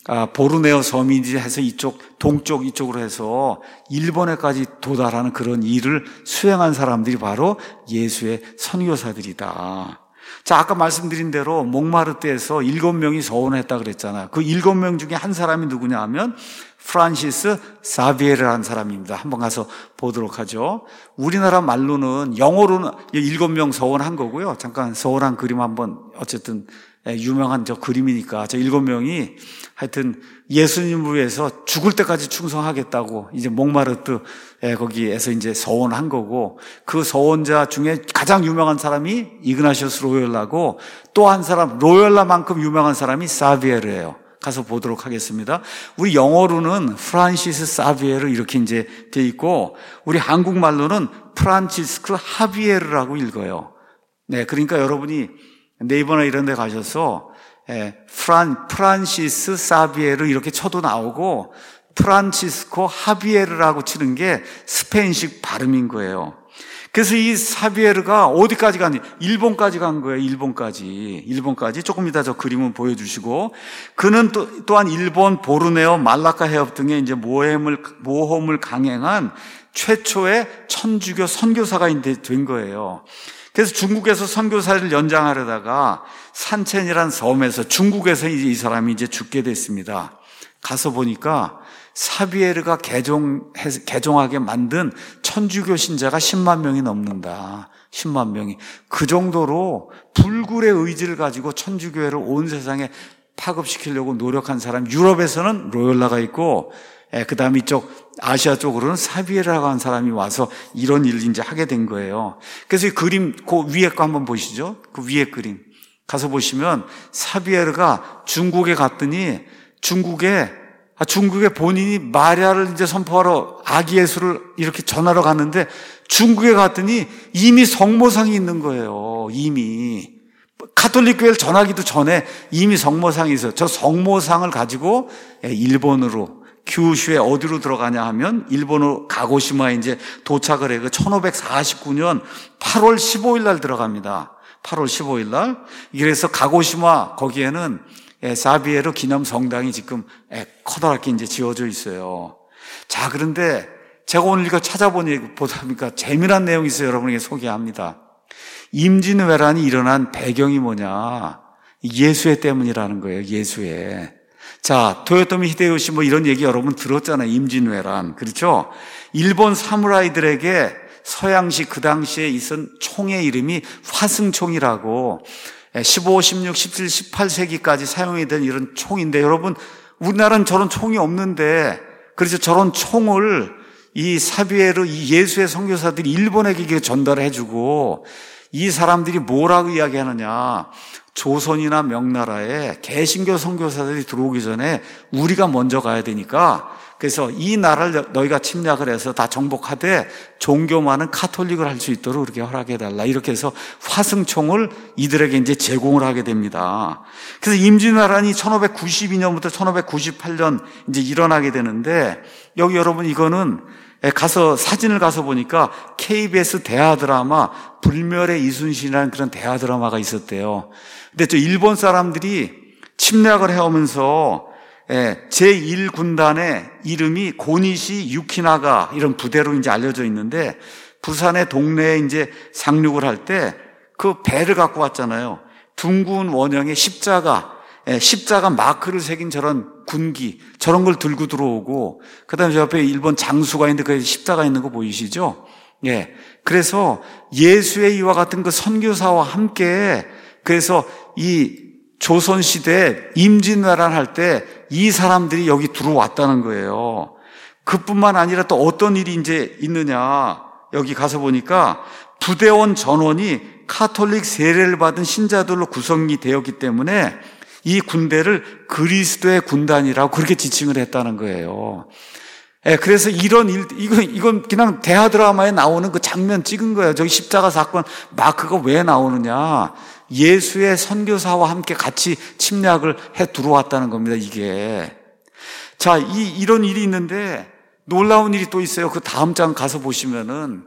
보르네오 섬이 이제 해서 이쪽, 동쪽 이쪽으로 해서 일본에까지 도달하는 그런 일을 수행한 사람들이 바로 예수의 선교사들이다. 자, 아까 말씀드린 대로 몽마르트에서 7명이 서원했다 그랬잖아요. 그 7명 중에 한 사람이 누구냐 하면 프란시스 사비에르라는 사람입니다. 한번 가서 보도록 하죠. 우리나라 말로는, 영어로는 7명 서원한 거고요. 잠깐 서원한 그림 한번, 어쨌든 유명한 저 그림이니까 저 7명이 하여튼 예수님을 위해서 죽을 때까지 충성하겠다고 이제 몽마르트 거기에서 이제 서원한 거고, 그 서원자 중에 가장 유명한 사람이 이그나시오스 로요라고, 또 한 사람, 로요라만큼 유명한 사람이 사비에르예요. 가서 보도록 하겠습니다. 우리 영어로는 프란시스 사비에르 이렇게 이제 돼 있고, 우리 한국말로는 프란치스크 하비에르라고 읽어요. 네, 그러니까 여러분이 네이버나 이런 데 가셔서 프란시스 사비에르 이렇게 쳐도 나오고, 프란치스코 하비에르라고 치는 게 스페인식 발음인 거예요. 그래서 이 사비에르가 어디까지 갔니? 일본까지 간 거예요. 일본까지. 조금 이따 저 그림은 보여주시고, 그는 또한 일본 보르네오 말라카 해협 등에 이제 모험을 강행한 최초의 천주교 선교사가 된 거예요. 그래서 중국에서 선교사를 연장하려다가 산첸이라는 섬에서, 중국에서 이제 이 사람이 이제 죽게 됐습니다. 가서 보니까 사비에르가 개종하게 만든 천주교 신자가 10만 명이 넘는다. 10만 명이. 그 정도로 불굴의 의지를 가지고 천주교회를 온 세상에 파급시키려고 노력한 사람, 유럽에서는 로열라가 있고, 그 다음에 이쪽 아시아 쪽으로는 사비에르라고 하는 사람이 와서 이런 일을 이제 하게 된 거예요. 그래서 이 그림, 그 위에 거 한번 보시죠. 그 위에 그림. 가서 보시면 사비에르가 중국에 갔더니 중국에 본인이 마리아를 이제 선포하러 아기 예수를 이렇게 전하러 갔는데, 중국에 갔더니 이미 성모상이 있는 거예요. 이미. 가톨릭 교회를 전하기도 전에 이미 성모상이 있어요. 저 성모상을 가지고 일본으로, 규슈에 어디로 들어가냐 하면 일본으로 가고시마에 이제 도착을 해요. 1549년 8월 15일 날 들어갑니다. 8월 15일 날. 그래서 가고시마 거기에는 사비에르 기념 성당이 지금 커다랗게 이제 지어져 있어요. 자, 그런데 제가 오늘 이거 보다 보니까 재미난 내용이 있어요. 여러분에게 소개합니다. 임진왜란이 일어난 배경이 뭐냐? 예수회 때문이라는 거예요. 예수회. 자, 도요토미 히데요시 뭐 이런 얘기 여러분 들었잖아요. 임진왜란. 그렇죠? 일본 사무라이들에게 서양식 그 당시에 있던 총의 이름이 화승총이라고, 15, 16, 17, 18세기까지 사용이 된 이런 총인데, 여러분 우리나라는 저런 총이 없는데, 그래서 저런 총을 이 사비에르, 이 예수의 선교사들이 일본에게 전달해주고, 이 사람들이 뭐라고 이야기하느냐, 조선이나 명나라에 개신교 선교사들이 들어오기 전에 우리가 먼저 가야 되니까, 그래서 이 나라를 너희가 침략을 해서 다 정복하되 종교만은 카톨릭을 할 수 있도록 그렇게 허락해달라. 이렇게 해서 화승총을 이들에게 이제 제공을 하게 됩니다. 그래서 임진왜란이 1592년부터 1598년 이제 일어나게 되는데, 여기 여러분 이거는 사진을 가서 보니까 KBS 대하 드라마 불멸의 이순신이라는 그런 대하 드라마가 있었대요. 근데 저 일본 사람들이 침략을 해오면서 제1군단의 이름이 고니시 유키나가 이런 부대로 이제 알려져 있는데, 부산의 동네에 이제 상륙을 할 때 그 배를 갖고 왔잖아요. 둥근 원형의 십자가 마크를 새긴 저런 군기, 저런 걸 들고 들어오고, 그 다음에 저 옆에 일본 장수가 있는데 그 십자가 있는 거 보이시죠? 예. 그래서 예수의 이와 같은 그 선교사와 함께, 그래서 이 조선시대 임진왜란 할 때 이 사람들이 여기 들어왔다는 거예요. 그뿐만 아니라 또 어떤 일이 이제 있느냐. 여기 가서 보니까 부대원 전원이 카톨릭 세례를 받은 신자들로 구성이 되었기 때문에 이 군대를 그리스도의 군단이라고 그렇게 지칭을 했다는 거예요. 그래서 이런 이건 그냥 대하 드라마에 나오는 그 장면 찍은 거예요. 저기 십자가 사건 마크가 왜 나오느냐. 예수의 선교사와 함께 같이 침략을 해 들어왔다는 겁니다, 이게. 자, 이런 일이 있는데 놀라운 일이 또 있어요. 그 다음 장 가서 보시면은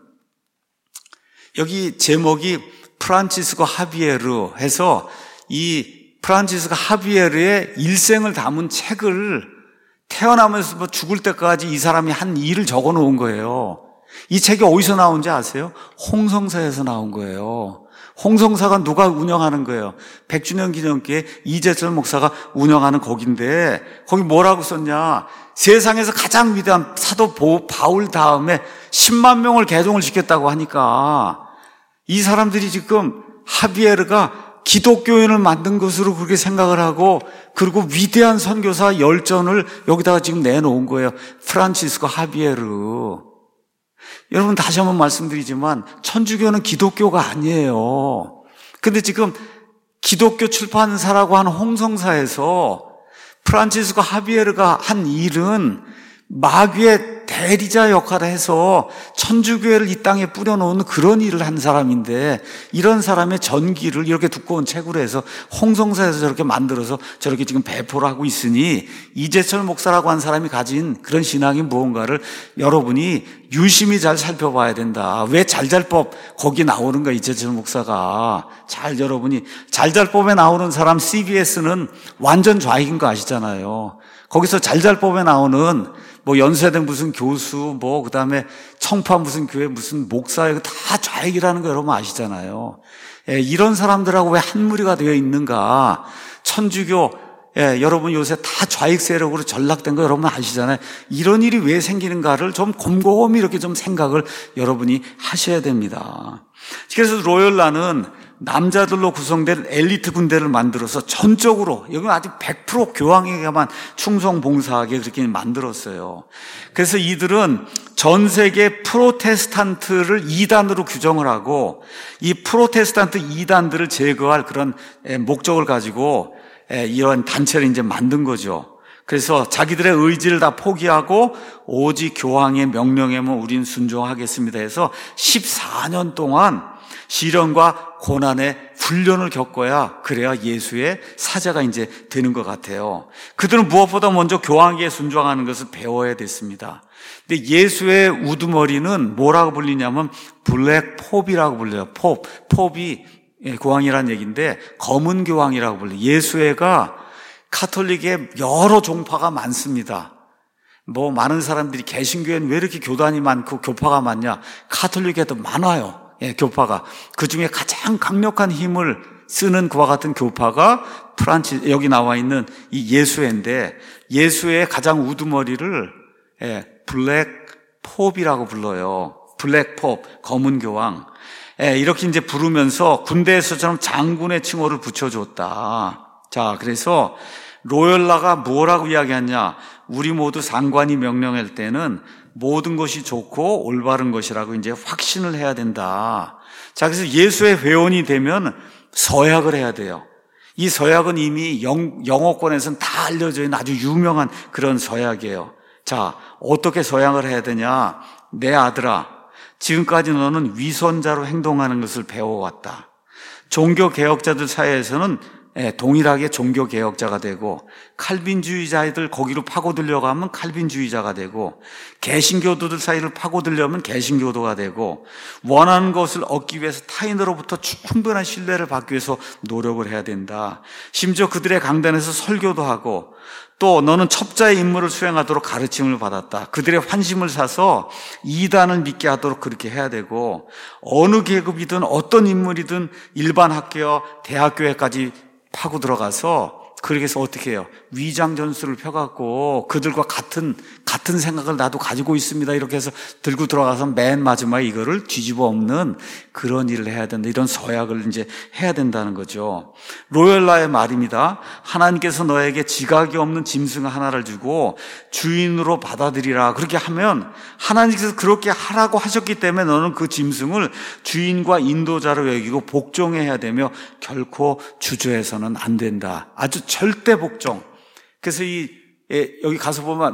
여기 제목이 프란치스코 하비에르 해서 이 프란치스코 하비에르의 일생을 담은 책을 태어나면서 죽을 때까지 이 사람이 한 일을 적어 놓은 거예요. 이 책이 어디서 나온지 아세요? 홍성사에서 나온 거예요. 홍성사가 누가 운영하는 거예요? 100주년 기념기에 이재철 목사가 운영하는 거긴데 거기 뭐라고 썼냐? 세상에서 가장 위대한 사도 바울 다음에 10만 명을 개종을 시켰다고 하니까 이 사람들이 지금 하비에르가 기독교인을 만든 것으로 그렇게 생각을 하고 그리고 위대한 선교사 열전을 여기다가 지금 내놓은 거예요. 프란치스코 하비에르. 여러분 다시 한번 말씀드리지만 천주교는 기독교가 아니에요. 근데 지금 기독교 출판사라고 하는 홍성사에서 프란치스코 하비에르가 한 일은 마귀의 대리자 역할을 해서 천주교회를 이 땅에 뿌려놓은 그런 일을 한 사람인데 이런 사람의 전기를 이렇게 두꺼운 책으로 해서 홍성사에서 저렇게 만들어서 저렇게 지금 배포를 하고 있으니 이재철 목사라고 한 사람이 가진 그런 신앙이 무언가를 여러분이 유심히 잘 살펴봐야 된다. 왜 잘잘법 거기 나오는 거야 이재철 목사가. 여러분이 잘잘법에 나오는 사람 CBS는 완전 좌익인 거 아시잖아요. 거기서 잘잘법에 나오는 뭐 연세대 무슨 교수 그다음에 청파 무슨 교회 무슨 목사 이거 다 좌익이라는 거 여러분 아시잖아요. 이런 사람들하고 왜 한 무리가 되어 있는가? 천주교 여러분 요새 다 좌익 세력으로 전락된 거 여러분 아시잖아요. 이런 일이 왜 생기는가를 좀 곰곰이 이렇게 좀 생각을 여러분이 하셔야 됩니다. 그래서 로열라는 남자들로 구성된 엘리트 군대를 만들어서 전적으로 여기는 아직 100% 교황에게만 충성 봉사하게 그렇게 만들었어요. 그래서 이들은 전 세계 프로테스탄트를 이단으로 규정을 하고 이 프로테스탄트 이단들을 제거할 그런 목적을 가지고 이런 단체를 이제 만든 거죠. 그래서 자기들의 의지를 다 포기하고 오직 교황의 명령에만 우린 순종하겠습니다 해서 14년 동안 시련과 고난의 훈련을 겪어야 그래야 예수의 사자가 이제 되는 것 같아요. 그들은 무엇보다 먼저 교황에게 순종하는 것을 배워야 됐습니다. 근데 예수의 우두머리는 뭐라고 불리냐면 블랙 pop이라고 불려요. pop이 교황이라는 얘기인데 검은 교황이라고 불려요. 예수회가 카톨릭에 여러 종파가 많습니다. 많은 사람들이 개신교회는 왜 이렇게 교단이 많고 교파가 많냐? 카톨릭에도 많아요. 교파가. 그 중에 가장 강력한 힘을 쓰는 그와 같은 교파가 여기 나와 있는 이 예수회인데 예수회의 가장 우두머리를 블랙 pop이라고 불러요. 블랙 팝, 검은 교황. 이렇게 이제 부르면서 군대에서처럼 장군의 칭호를 붙여줬다. 자, 그래서 로열라가 뭐라고 이야기하냐? 우리 모두 상관이 명령할 때는 모든 것이 좋고 올바른 것이라고 이제 확신을 해야 된다. 자, 그래서 예수의 회원이 되면 서약을 해야 돼요. 이 서약은 이미 영어권에서는 다 알려져 있는 아주 유명한 그런 서약이에요. 자, 어떻게 서약을 해야 되냐? 내 아들아, 지금까지 너는 위선자로 행동하는 것을 배워왔다. 종교개혁자들 사이에서는 동일하게 종교개혁자가 되고 칼빈주의자들 거기로 파고들려고 하면 칼빈주의자가 되고 개신교도들 사이를 파고들려면 개신교도가 되고 원하는 것을 얻기 위해서 타인으로부터 충분한 신뢰를 받기 위해서 노력을 해야 된다. 심지어 그들의 강단에서 설교도 하고 또 너는 첩자의 임무를 수행하도록 가르침을 받았다. 그들의 환심을 사서 이단을 믿게 하도록 그렇게 해야 되고 어느 계급이든 어떤 인물이든 일반 학교와 대학교에까지 파고 들어가서 그렇게 해서 어떻게 해요? 위장 전술을 펴갖고 그들과 같은 생각을 나도 가지고 있습니다. 이렇게 해서 들고 들어가서 맨 마지막에 이거를 뒤집어 엎는 그런 일을 해야 된다. 이런 서약을 이제 해야 된다는 거죠. 로열라의 말입니다. 하나님께서 너에게 지각이 없는 짐승 하나를 주고 주인으로 받아들이라. 그렇게 하면 하나님께서 그렇게 하라고 하셨기 때문에 너는 그 짐승을 주인과 인도자로 여기고 복종해야 되며 결코 주저해서는 안 된다. 아주 절대 복종. 그래서 여기 가서 보면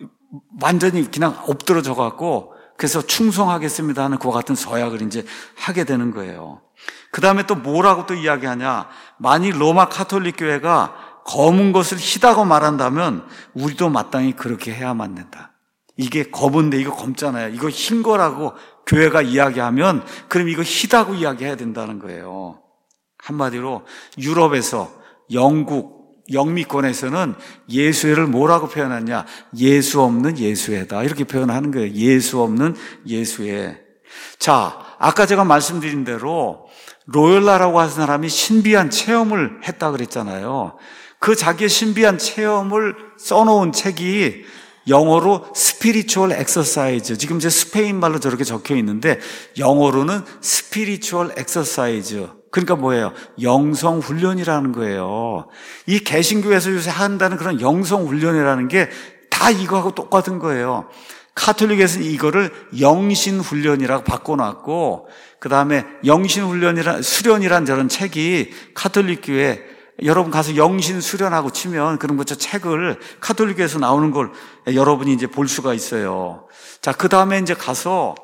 완전히 그냥 엎드러져 갖고 그래서 충성하겠습니다 하는 그와 같은 서약을 이제 하게 되는 거예요. 그 다음에 또 뭐라고 또 이야기하냐? 만일 로마 카톨릭 교회가 검은 것을 희다고 말한다면 우리도 마땅히 그렇게 해야만 된다. 이게 검은데 이거 검잖아요. 이거 흰 거라고 교회가 이야기하면 그럼 이거 희다고 이야기해야 된다는 거예요. 한마디로 유럽에서 영국 영미권에서는 예수회를 뭐라고 표현하냐? 예수 없는 예수회다. 이렇게 표현하는 거예요. 예수 없는 예수회. 자, 아까 제가 말씀드린 대로 로열라라고 하는 사람이 신비한 체험을 했다 그랬잖아요. 그 자기의 신비한 체험을 써놓은 책이 영어로 spiritual exercise. 지금 제 스페인 말로 저렇게 적혀 있는데 영어로는 spiritual exercise. 그러니까 뭐예요? 영성 훈련이라는 거예요. 이 개신교에서 요새 한다는 그런 영성 훈련이라는 게 다 이거하고 똑같은 거예요. 카톨릭에서는 이거를 영신 훈련이라고 바꿔놨고, 그 다음에 영신 훈련이란 수련이란 저런 책이 카톨릭 교회, 여러분 가서 영신 수련하고 치면 그런 거 저 책을 카톨릭에서 나오는 걸 여러분이 이제 볼 수가 있어요. 자, 그 다음에 이제 가서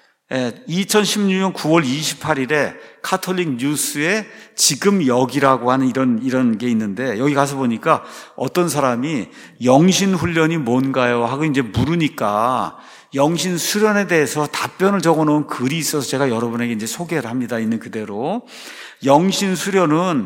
2016년 9월 28일에 카톨릭 뉴스에 지금 여기라고 하는 이런 게 있는데, 여기 가서 보니까 어떤 사람이 영신 훈련이 뭔가요? 하고 이제 물으니까 영신 수련에 대해서 답변을 적어 놓은 글이 있어서 제가 여러분에게 이제 소개를 합니다. 있는 그대로. 영신 수련은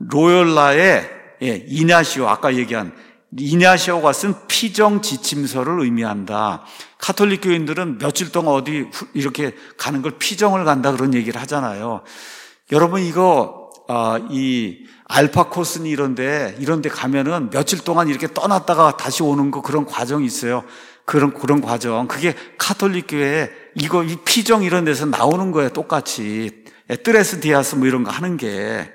로열라의 이냐시오, 아까 얘기한 이냐시오가 쓴 피정 지침서를 의미한다. 카톨릭 교인들은 며칠 동안 어디 이렇게 가는 걸 피정을 간다 그런 얘기를 하잖아요. 여러분 이거 이 알파 코스니 이런 데 가면은 며칠 동안 이렇게 떠났다가 다시 오는 거 그런 과정이 있어요. 그런 과정. 그게 카톨릭 교회에 이거 이 피정 이런 데서 나오는 거예요. 똑같이. 뜨레스 디아스 뭐 이런 거 하는 게.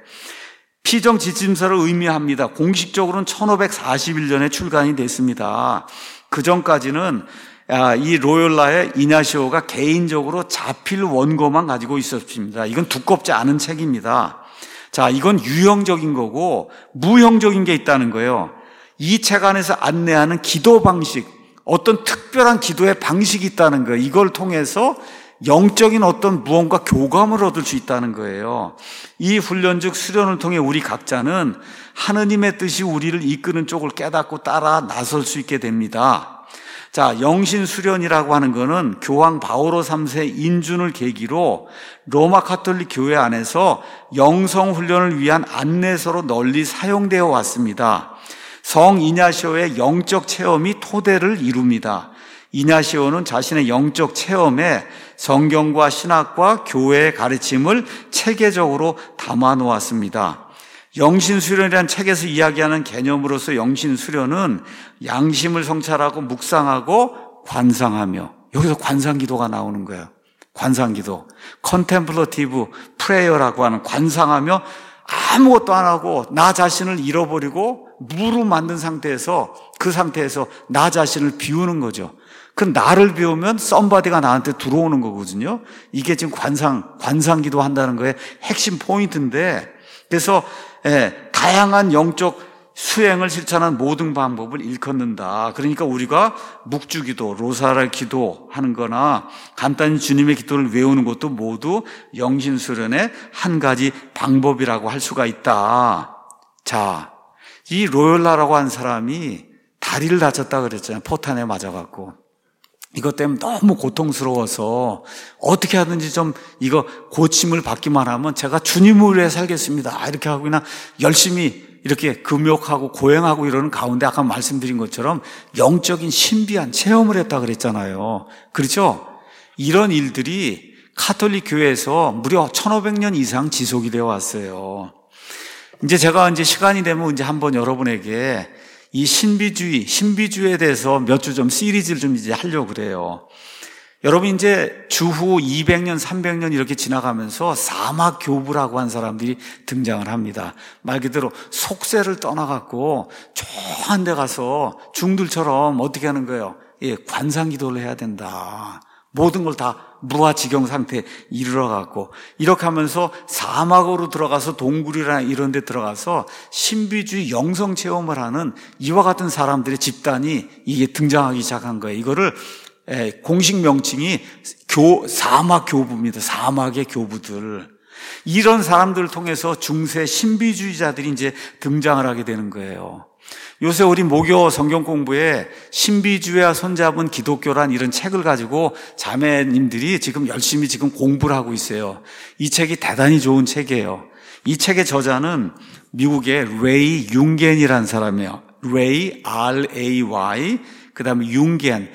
피정 지침서를 의미합니다. 공식적으로는 1541년에 출간이 됐습니다. 그 전까지는 이 로열라의 이냐시오가 개인적으로 자필 원고만 가지고 있었습니다. 이건 두껍지 않은 책입니다. 자, 이건 유형적인 거고 무형적인 게 있다는 거예요. 이 책 안에서 안내하는 기도 방식, 어떤 특별한 기도의 방식이 있다는 거예요. 이걸 통해서 영적인 어떤 무언가 교감을 얻을 수 있다는 거예요. 이 훈련 즉 수련을 통해 우리 각자는 하느님의 뜻이 우리를 이끄는 쪽을 깨닫고 따라 나설 수 있게 됩니다. 자, 영신 수련이라고 하는 거는 교황 바오로 3세 인준을 계기로 로마 카톨릭 교회 안에서 영성 훈련을 위한 안내서로 널리 사용되어 왔습니다. 성 이냐시오의 영적 체험이 토대를 이룹니다. 이냐시오는 자신의 영적 체험에 성경과 신학과 교회의 가르침을 체계적으로 담아 놓았습니다. 영신수련이라는 책에서 이야기하는 개념으로서 영신수련은 양심을 성찰하고 묵상하고 관상하며, 여기서 관상기도가 나오는 거예요. 관상기도. 컨템플러티브 프레이어라고 하는, 관상하며 아무것도 안 하고 나 자신을 잃어버리고 무로 만든 상태에서, 그 상태에서 나 자신을 비우는 거죠. 그 나를 비우면 썸바디가 나한테 들어오는 거거든요. 이게 지금 관상기도 한다는 거의 핵심 포인트인데, 그래서 다양한 영적 수행을 실천한 모든 방법을 일컫는다. 그러니까 우리가 묵주기도, 로사를 기도하는 거나 간단히 주님의 기도를 외우는 것도 모두 영신수련의 한 가지 방법이라고 할 수가 있다. 자, 이 로열라라고 한 사람이 다리를 다쳤다 그랬잖아요. 포탄에 맞아갖고. 이것 때문에 너무 고통스러워서 어떻게 하든지 좀 이거 고침을 받기만 하면 제가 주님을 위해 살겠습니다. 이렇게 하고 그냥 열심히 이렇게 금욕하고 고행하고 이러는 가운데 아까 말씀드린 것처럼 영적인 신비한 체험을 했다 그랬잖아요. 그렇죠? 이런 일들이 카톨릭 교회에서 무려 1500년 이상 지속이 되어 왔어요. 이제 제가 시간이 되면 한번 여러분에게 이 신비주의에 대해서 몇 주 좀 시리즈를 좀 이제 하려고 그래요. 여러분 이제 주후 200년, 300년 이렇게 지나가면서 사막 교부라고 한 사람들이 등장을 합니다. 말 그대로 속세를 떠나갖고 조한 데 가서 중들처럼 어떻게 하는 거예요? 관상 기도를 해야 된다. 모든 걸 다 무아지경 상태에 이르러갖고 이렇게 하면서 사막으로 들어가서 동굴이나 이런 데 들어가서 신비주의 영성 체험을 하는 이와 같은 사람들의 집단이 이게 등장하기 시작한 거예요. 이거를 공식 명칭이 사막 교부입니다. 사막의 교부들. 이런 사람들을 통해서 중세 신비주의자들이 이제 등장을 하게 되는 거예요. 요새 우리 모교 성경 공부에 신비주의와 손잡은 기독교란 이런 책을 가지고 자매님들이 지금 열심히 공부를 하고 있어요. 이 책이 대단히 좋은 책이에요. 이 책의 저자는 미국의 레이 융겐이라는 사람이에요. 레이, R-A-Y, 그 다음에 융겐,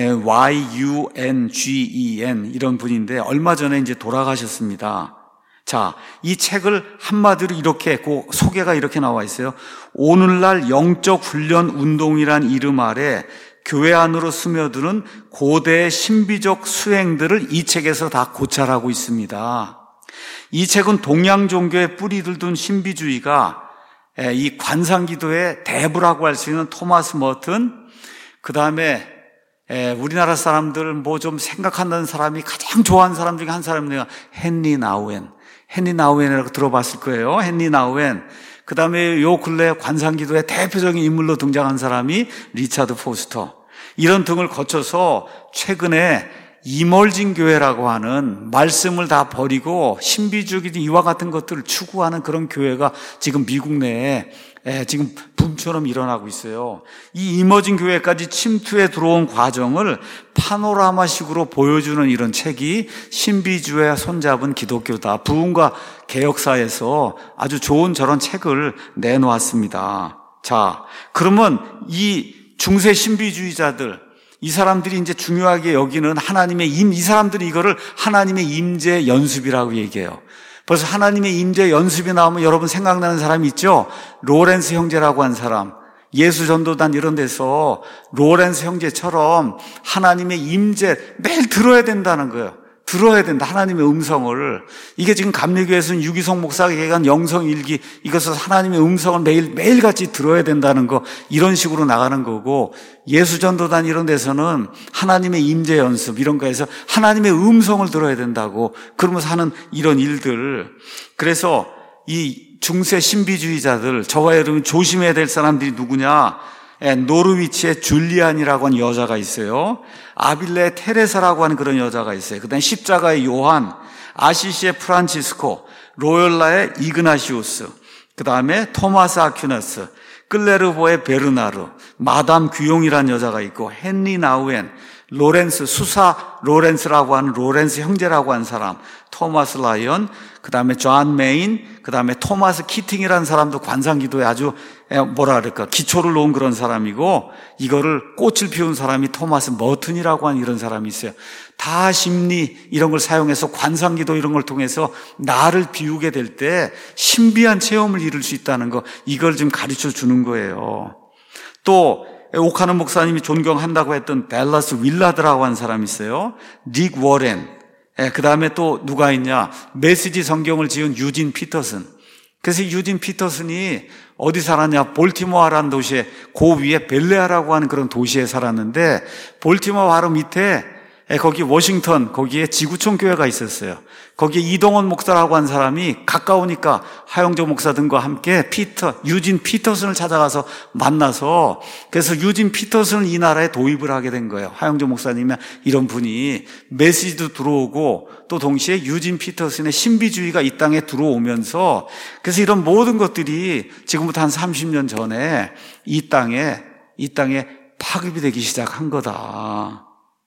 Y-U-N-G-E-N 이런 분인데 얼마 전에 이제 돌아가셨습니다. 자, 이 책을 한마디로 이렇게 소개가 이렇게 나와 있어요. 오늘날 영적 훈련 운동이란 이름 아래 교회 안으로 스며드는 고대의 신비적 수행들을 이 책에서 다 고찰하고 있습니다. 이 책은 동양 종교의 뿌리를 둔 신비주의가 이 관상기도의 대부라고 할 수 있는 토마스 머튼, 그 다음에 우리나라 사람들 뭐 좀 생각한다는 사람이 가장 좋아하는 사람 중에 한 사람이네요. 헨리 나우엔이라고 들어봤을 거예요. 헨리 나우엔. 그 다음에 요 근래 관상기도의 대표적인 인물로 등장한 사람이 리차드 포스터. 이런 등을 거쳐서 최근에 이멀진 교회라고 하는 말씀을 다 버리고 신비주의 이와 같은 것들을 추구하는 그런 교회가 지금 미국 내에 지금 붐처럼 일어나고 있어요. 이 이머징 교회까지 침투해 들어온 과정을 파노라마식으로 보여주는 이런 책이 신비주의와 손잡은 기독교다. 부흥과 개혁사에서 아주 좋은 저런 책을 내놓았습니다. 자, 그러면 이 중세 신비주의자들, 이 사람들이 이제 중요하게 여기는 이 사람들이 이거를 하나님의 임재 연습이라고 얘기해요. 벌써 하나님의 임재 연습이 나오면 여러분 생각나는 사람이 있죠? 로렌스 형제라고 한 사람. 예수 전도단 이런 데서 로렌스 형제처럼 하나님의 임재 매일 들어야 된다는 거예요. 들어야 된다. 하나님의 음성을. 이게 지금 감리교회에서는 유기성 목사가 얘기한 영성일기, 이것을 하나님의 음성을 매일같이 들어야 된다는 거, 이런 식으로 나가는 거고, 예수전도단 이런 데서는 하나님의 임재 연습 이런 거에서 하나님의 음성을 들어야 된다고 그러면서 하는 이런 일들. 그래서 이 중세 신비주의자들, 저와 여러분 조심해야 될 사람들이 누구냐? 노르위치의 줄리안이라고 하는 여자가 있어요. 아빌레의 테레사라고 하는 그런 여자가 있어요. 그 다음에 십자가의 요한, 아시시의 프란치스코, 로열라의 이그나시우스, 그 다음에 토마스 아퀴나스, 클레르보의 베르나르, 마담 귀용이라는 여자가 있고, 헨리 나우엔, 로렌스, 수사 로렌스라고 하는 로렌스 형제라고 하는 사람, 토마스 라이언, 그 다음에 존 메인, 그 다음에 토마스 키팅이라는 사람도 관상기도에 아주 기초를 놓은 그런 사람이고, 이거를 꽃을 피운 사람이 토마스 머튼이라고 하는 이런 사람이 있어요. 다 심리 이런 걸 사용해서 관상기도 이런 걸 통해서 나를 비우게 될 때 신비한 체험을 이룰 수 있다는 거, 이걸 좀 가르쳐 주는 거예요. 또 오카는 목사님이 존경한다고 했던 댈러스 윌라드라고 하는 사람이 있어요. 닉 워렌. 그 다음에 또 누가 있냐? 메시지 성경을 지은 유진 피터슨. 그래서 유진 피터슨이 어디 살았냐? 볼티모어라는 도시에, 그 위에 벨레아라고 하는 그런 도시에 살았는데, 볼티모어 바로 밑에 거기 워싱턴, 거기에 지구촌 교회가 있었어요. 거기에 이동원 목사라고 한 사람이 가까우니까 하영조 목사 등과 함께 유진 피터슨을 찾아가서 만나서, 그래서 유진 피터슨을 이 나라에 도입을 하게 된 거예요. 하영조 목사님이 이런 분이 메시지도 들어오고, 또 동시에 유진 피터슨의 신비주의가 이 땅에 들어오면서, 그래서 이런 모든 것들이 지금부터 한 30년 전에 이 땅에 파급이 되기 시작한 거다.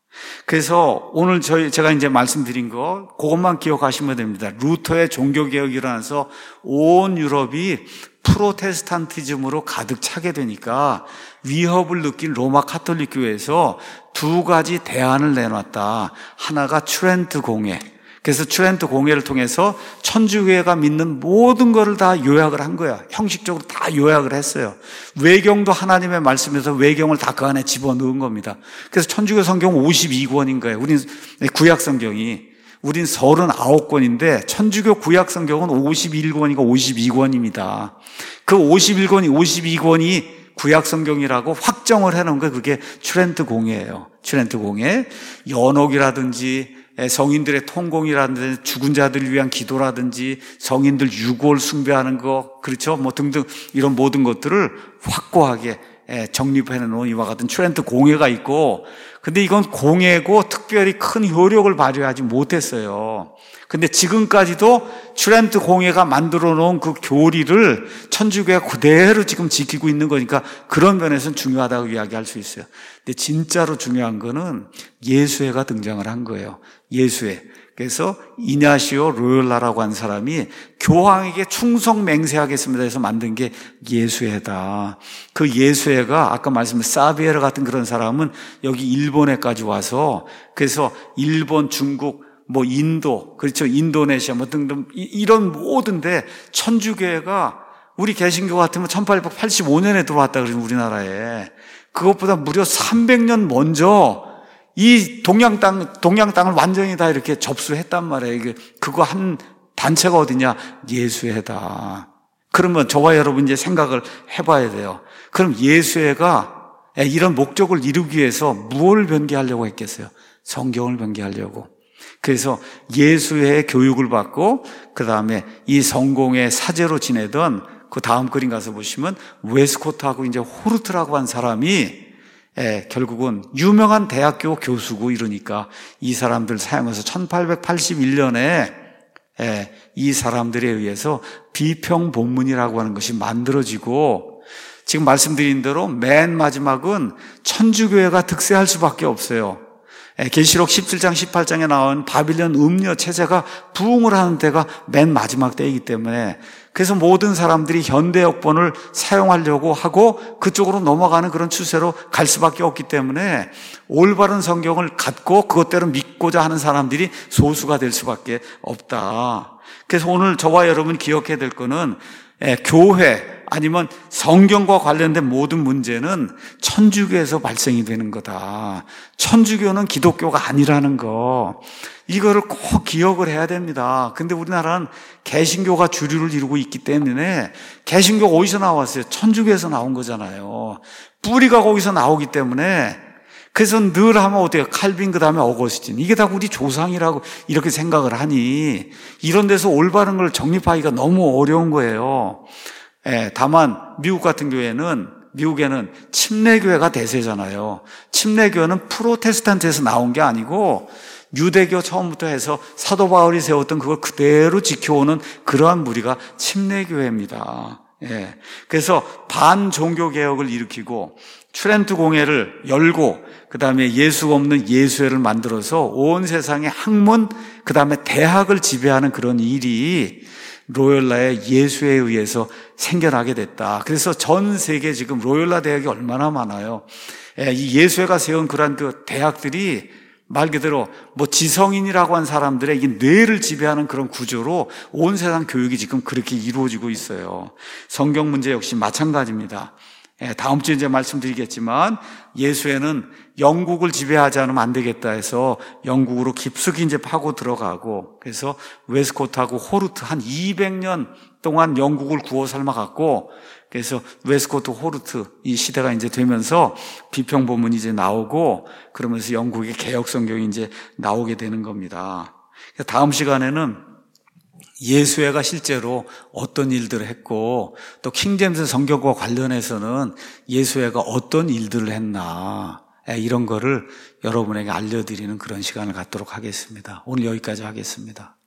그래서 오늘 제가 이제 말씀드린 거, 그것만 기억하시면 됩니다. 루터의 종교개혁이 일어나서 온 유럽이 프로테스탄티즘으로 가득 차게 되니까 위협을 느낀 로마 카톨릭 교회에서 두 가지 대안을 내놨다. 하나가 트렌트 공회. 그래서 트렌트 공회를 통해서 천주교회가 믿는 모든 것을 다 요약을 한 거야. 형식적으로 다 요약을 했어요. 외경도 하나님의 말씀에서 외경을 다 그 안에 집어넣은 겁니다. 그래서 천주교 성경 52권인 거예요. 우린 구약 성경이. 우린 39권인데 천주교 구약 성경은 51권이고 52권입니다. 그 52권이 구약 성경이라고 확정을 해놓은 게 그게 트렌트 공회예요. 트렌트 공회. 연옥이라든지 성인들의 통공이라든지 죽은 자들을 위한 기도라든지 성인들 유골 숭배하는 거, 그렇죠? 뭐 등등 이런 모든 것들을 확고하게 정립해 놓은 이와 같은 트렌트 공회가 있고, 근데 이건 공예고 특별히 큰 효력을 발휘하지 못했어요. 근데 지금까지도 트렌트 공예가 만들어 놓은 그 교리를 천주교가 그대로 지금 지키고 있는 거니까 그런 면에서는 중요하다고 이야기할 수 있어요. 근데 진짜로 중요한 거는 예수회가 등장을 한 거예요. 예수회. 그래서 이냐시오 로욜라라고 한 사람이 교황에게 충성 맹세하겠습니다 해서 만든 게 예수회다. 그 예수회가 아까 말씀드린 사비에르 같은 그런 사람은 여기 일본에까지 와서 그래서 일본, 중국, 뭐 인도, 그렇죠, 인도네시아 뭐 등등 이런 모든데 천주교회가 우리 개신교 같으면 1885년에 들어왔다 그러면 우리나라에 그것보다 무려 300년 먼저 이 동양 땅을 완전히 다 이렇게 접수했단 말이에요. 그거 한 단체가 어디냐? 예수회다. 그러면 저와 여러분 이제 생각을 해봐야 돼요. 그럼 예수회가 이런 목적을 이루기 위해서 무엇을 변개하려고 했겠어요? 성경을 변개하려고. 그래서 예수회의 교육을 받고 그 다음에 이 성공의 사제로 지내던 그 다음 그림 가서 보시면 웨스코트하고 이제 호르트라고 한 사람이 결국은 유명한 대학교 교수고 이러니까 이 사람들 사용해서 1881년에 이 사람들에 의해서 비평본문이라고 하는 것이 만들어지고 지금 말씀드린 대로 맨 마지막은 천주교회가 득세할 수밖에 없어요. 계시록 17장 18장에 나온 바빌론 음녀 체제가 부흥을 하는 때가 맨 마지막 때이기 때문에 그래서 모든 사람들이 현대 역본을 사용하려고 하고 그쪽으로 넘어가는 그런 추세로 갈 수밖에 없기 때문에 올바른 성경을 갖고 그것대로 믿고자 하는 사람들이 소수가 될 수밖에 없다. 그래서 오늘 저와 여러분 기억해야 될 거는 교회 아니면 성경과 관련된 모든 문제는 천주교에서 발생이 되는 거다. 천주교는 기독교가 아니라는 거. 이거를 꼭 기억을 해야 됩니다. 근데 우리나라는 개신교가 주류를 이루고 있기 때문에 개신교가 어디서 나왔어요? 천주교에서 나온 거잖아요. 뿌리가 거기서 나오기 때문에 그래서 늘 하면 어때요? 칼빈 그 다음에 어거스틴. 이게 다 우리 조상이라고 이렇게 생각을 하니 이런 데서 올바른 걸 정립하기가 너무 어려운 거예요. 다만 미국 같은 미국에는 침례교회가 대세잖아요. 침례교회는 프로테스탄트에서 나온 게 아니고 유대교 처음부터 해서 사도 바울이 세웠던 그걸 그대로 지켜오는 그러한 무리가 침례교회입니다. 그래서 반종교개혁을 일으키고 트렌트 공회를 열고 그 다음에 예수가 없는 예수회를 만들어서 온 세상의 학문 그 다음에 대학을 지배하는 그런 일이 로욜라의 예수회에 의해서 생겨나게 됐다. 그래서 전 세계 지금 로욜라 대학이 얼마나 많아요. 이 예수회가 세운 그러한 그 대학들이 말 그대로 뭐 지성인이라고 한 사람들의 이 뇌를 지배하는 그런 구조로 온 세상 교육이 지금 그렇게 이루어지고 있어요. 성경 문제 역시 마찬가지입니다. 다음 주에 이제 말씀드리겠지만 예수회는 영국을 지배하지 않으면 안 되겠다 해서 영국으로 깊숙이 이제 파고 들어가고 그래서 웨스코트하고 호르트 한 200년 동안 영국을 구워 삶아갔고 그래서 웨스코트 호르트 이 시대가 이제 되면서 비평본문이 이제 나오고 그러면서 영국의 개혁 성경이 이제 나오게 되는 겁니다. 다음 시간에는 예수회가 실제로 어떤 일들을 했고 또 킹제임스 성경과 관련해서는 예수회가 어떤 일들을 했나 이런 거를 여러분에게 알려드리는 그런 시간을 갖도록 하겠습니다. 오늘 여기까지 하겠습니다.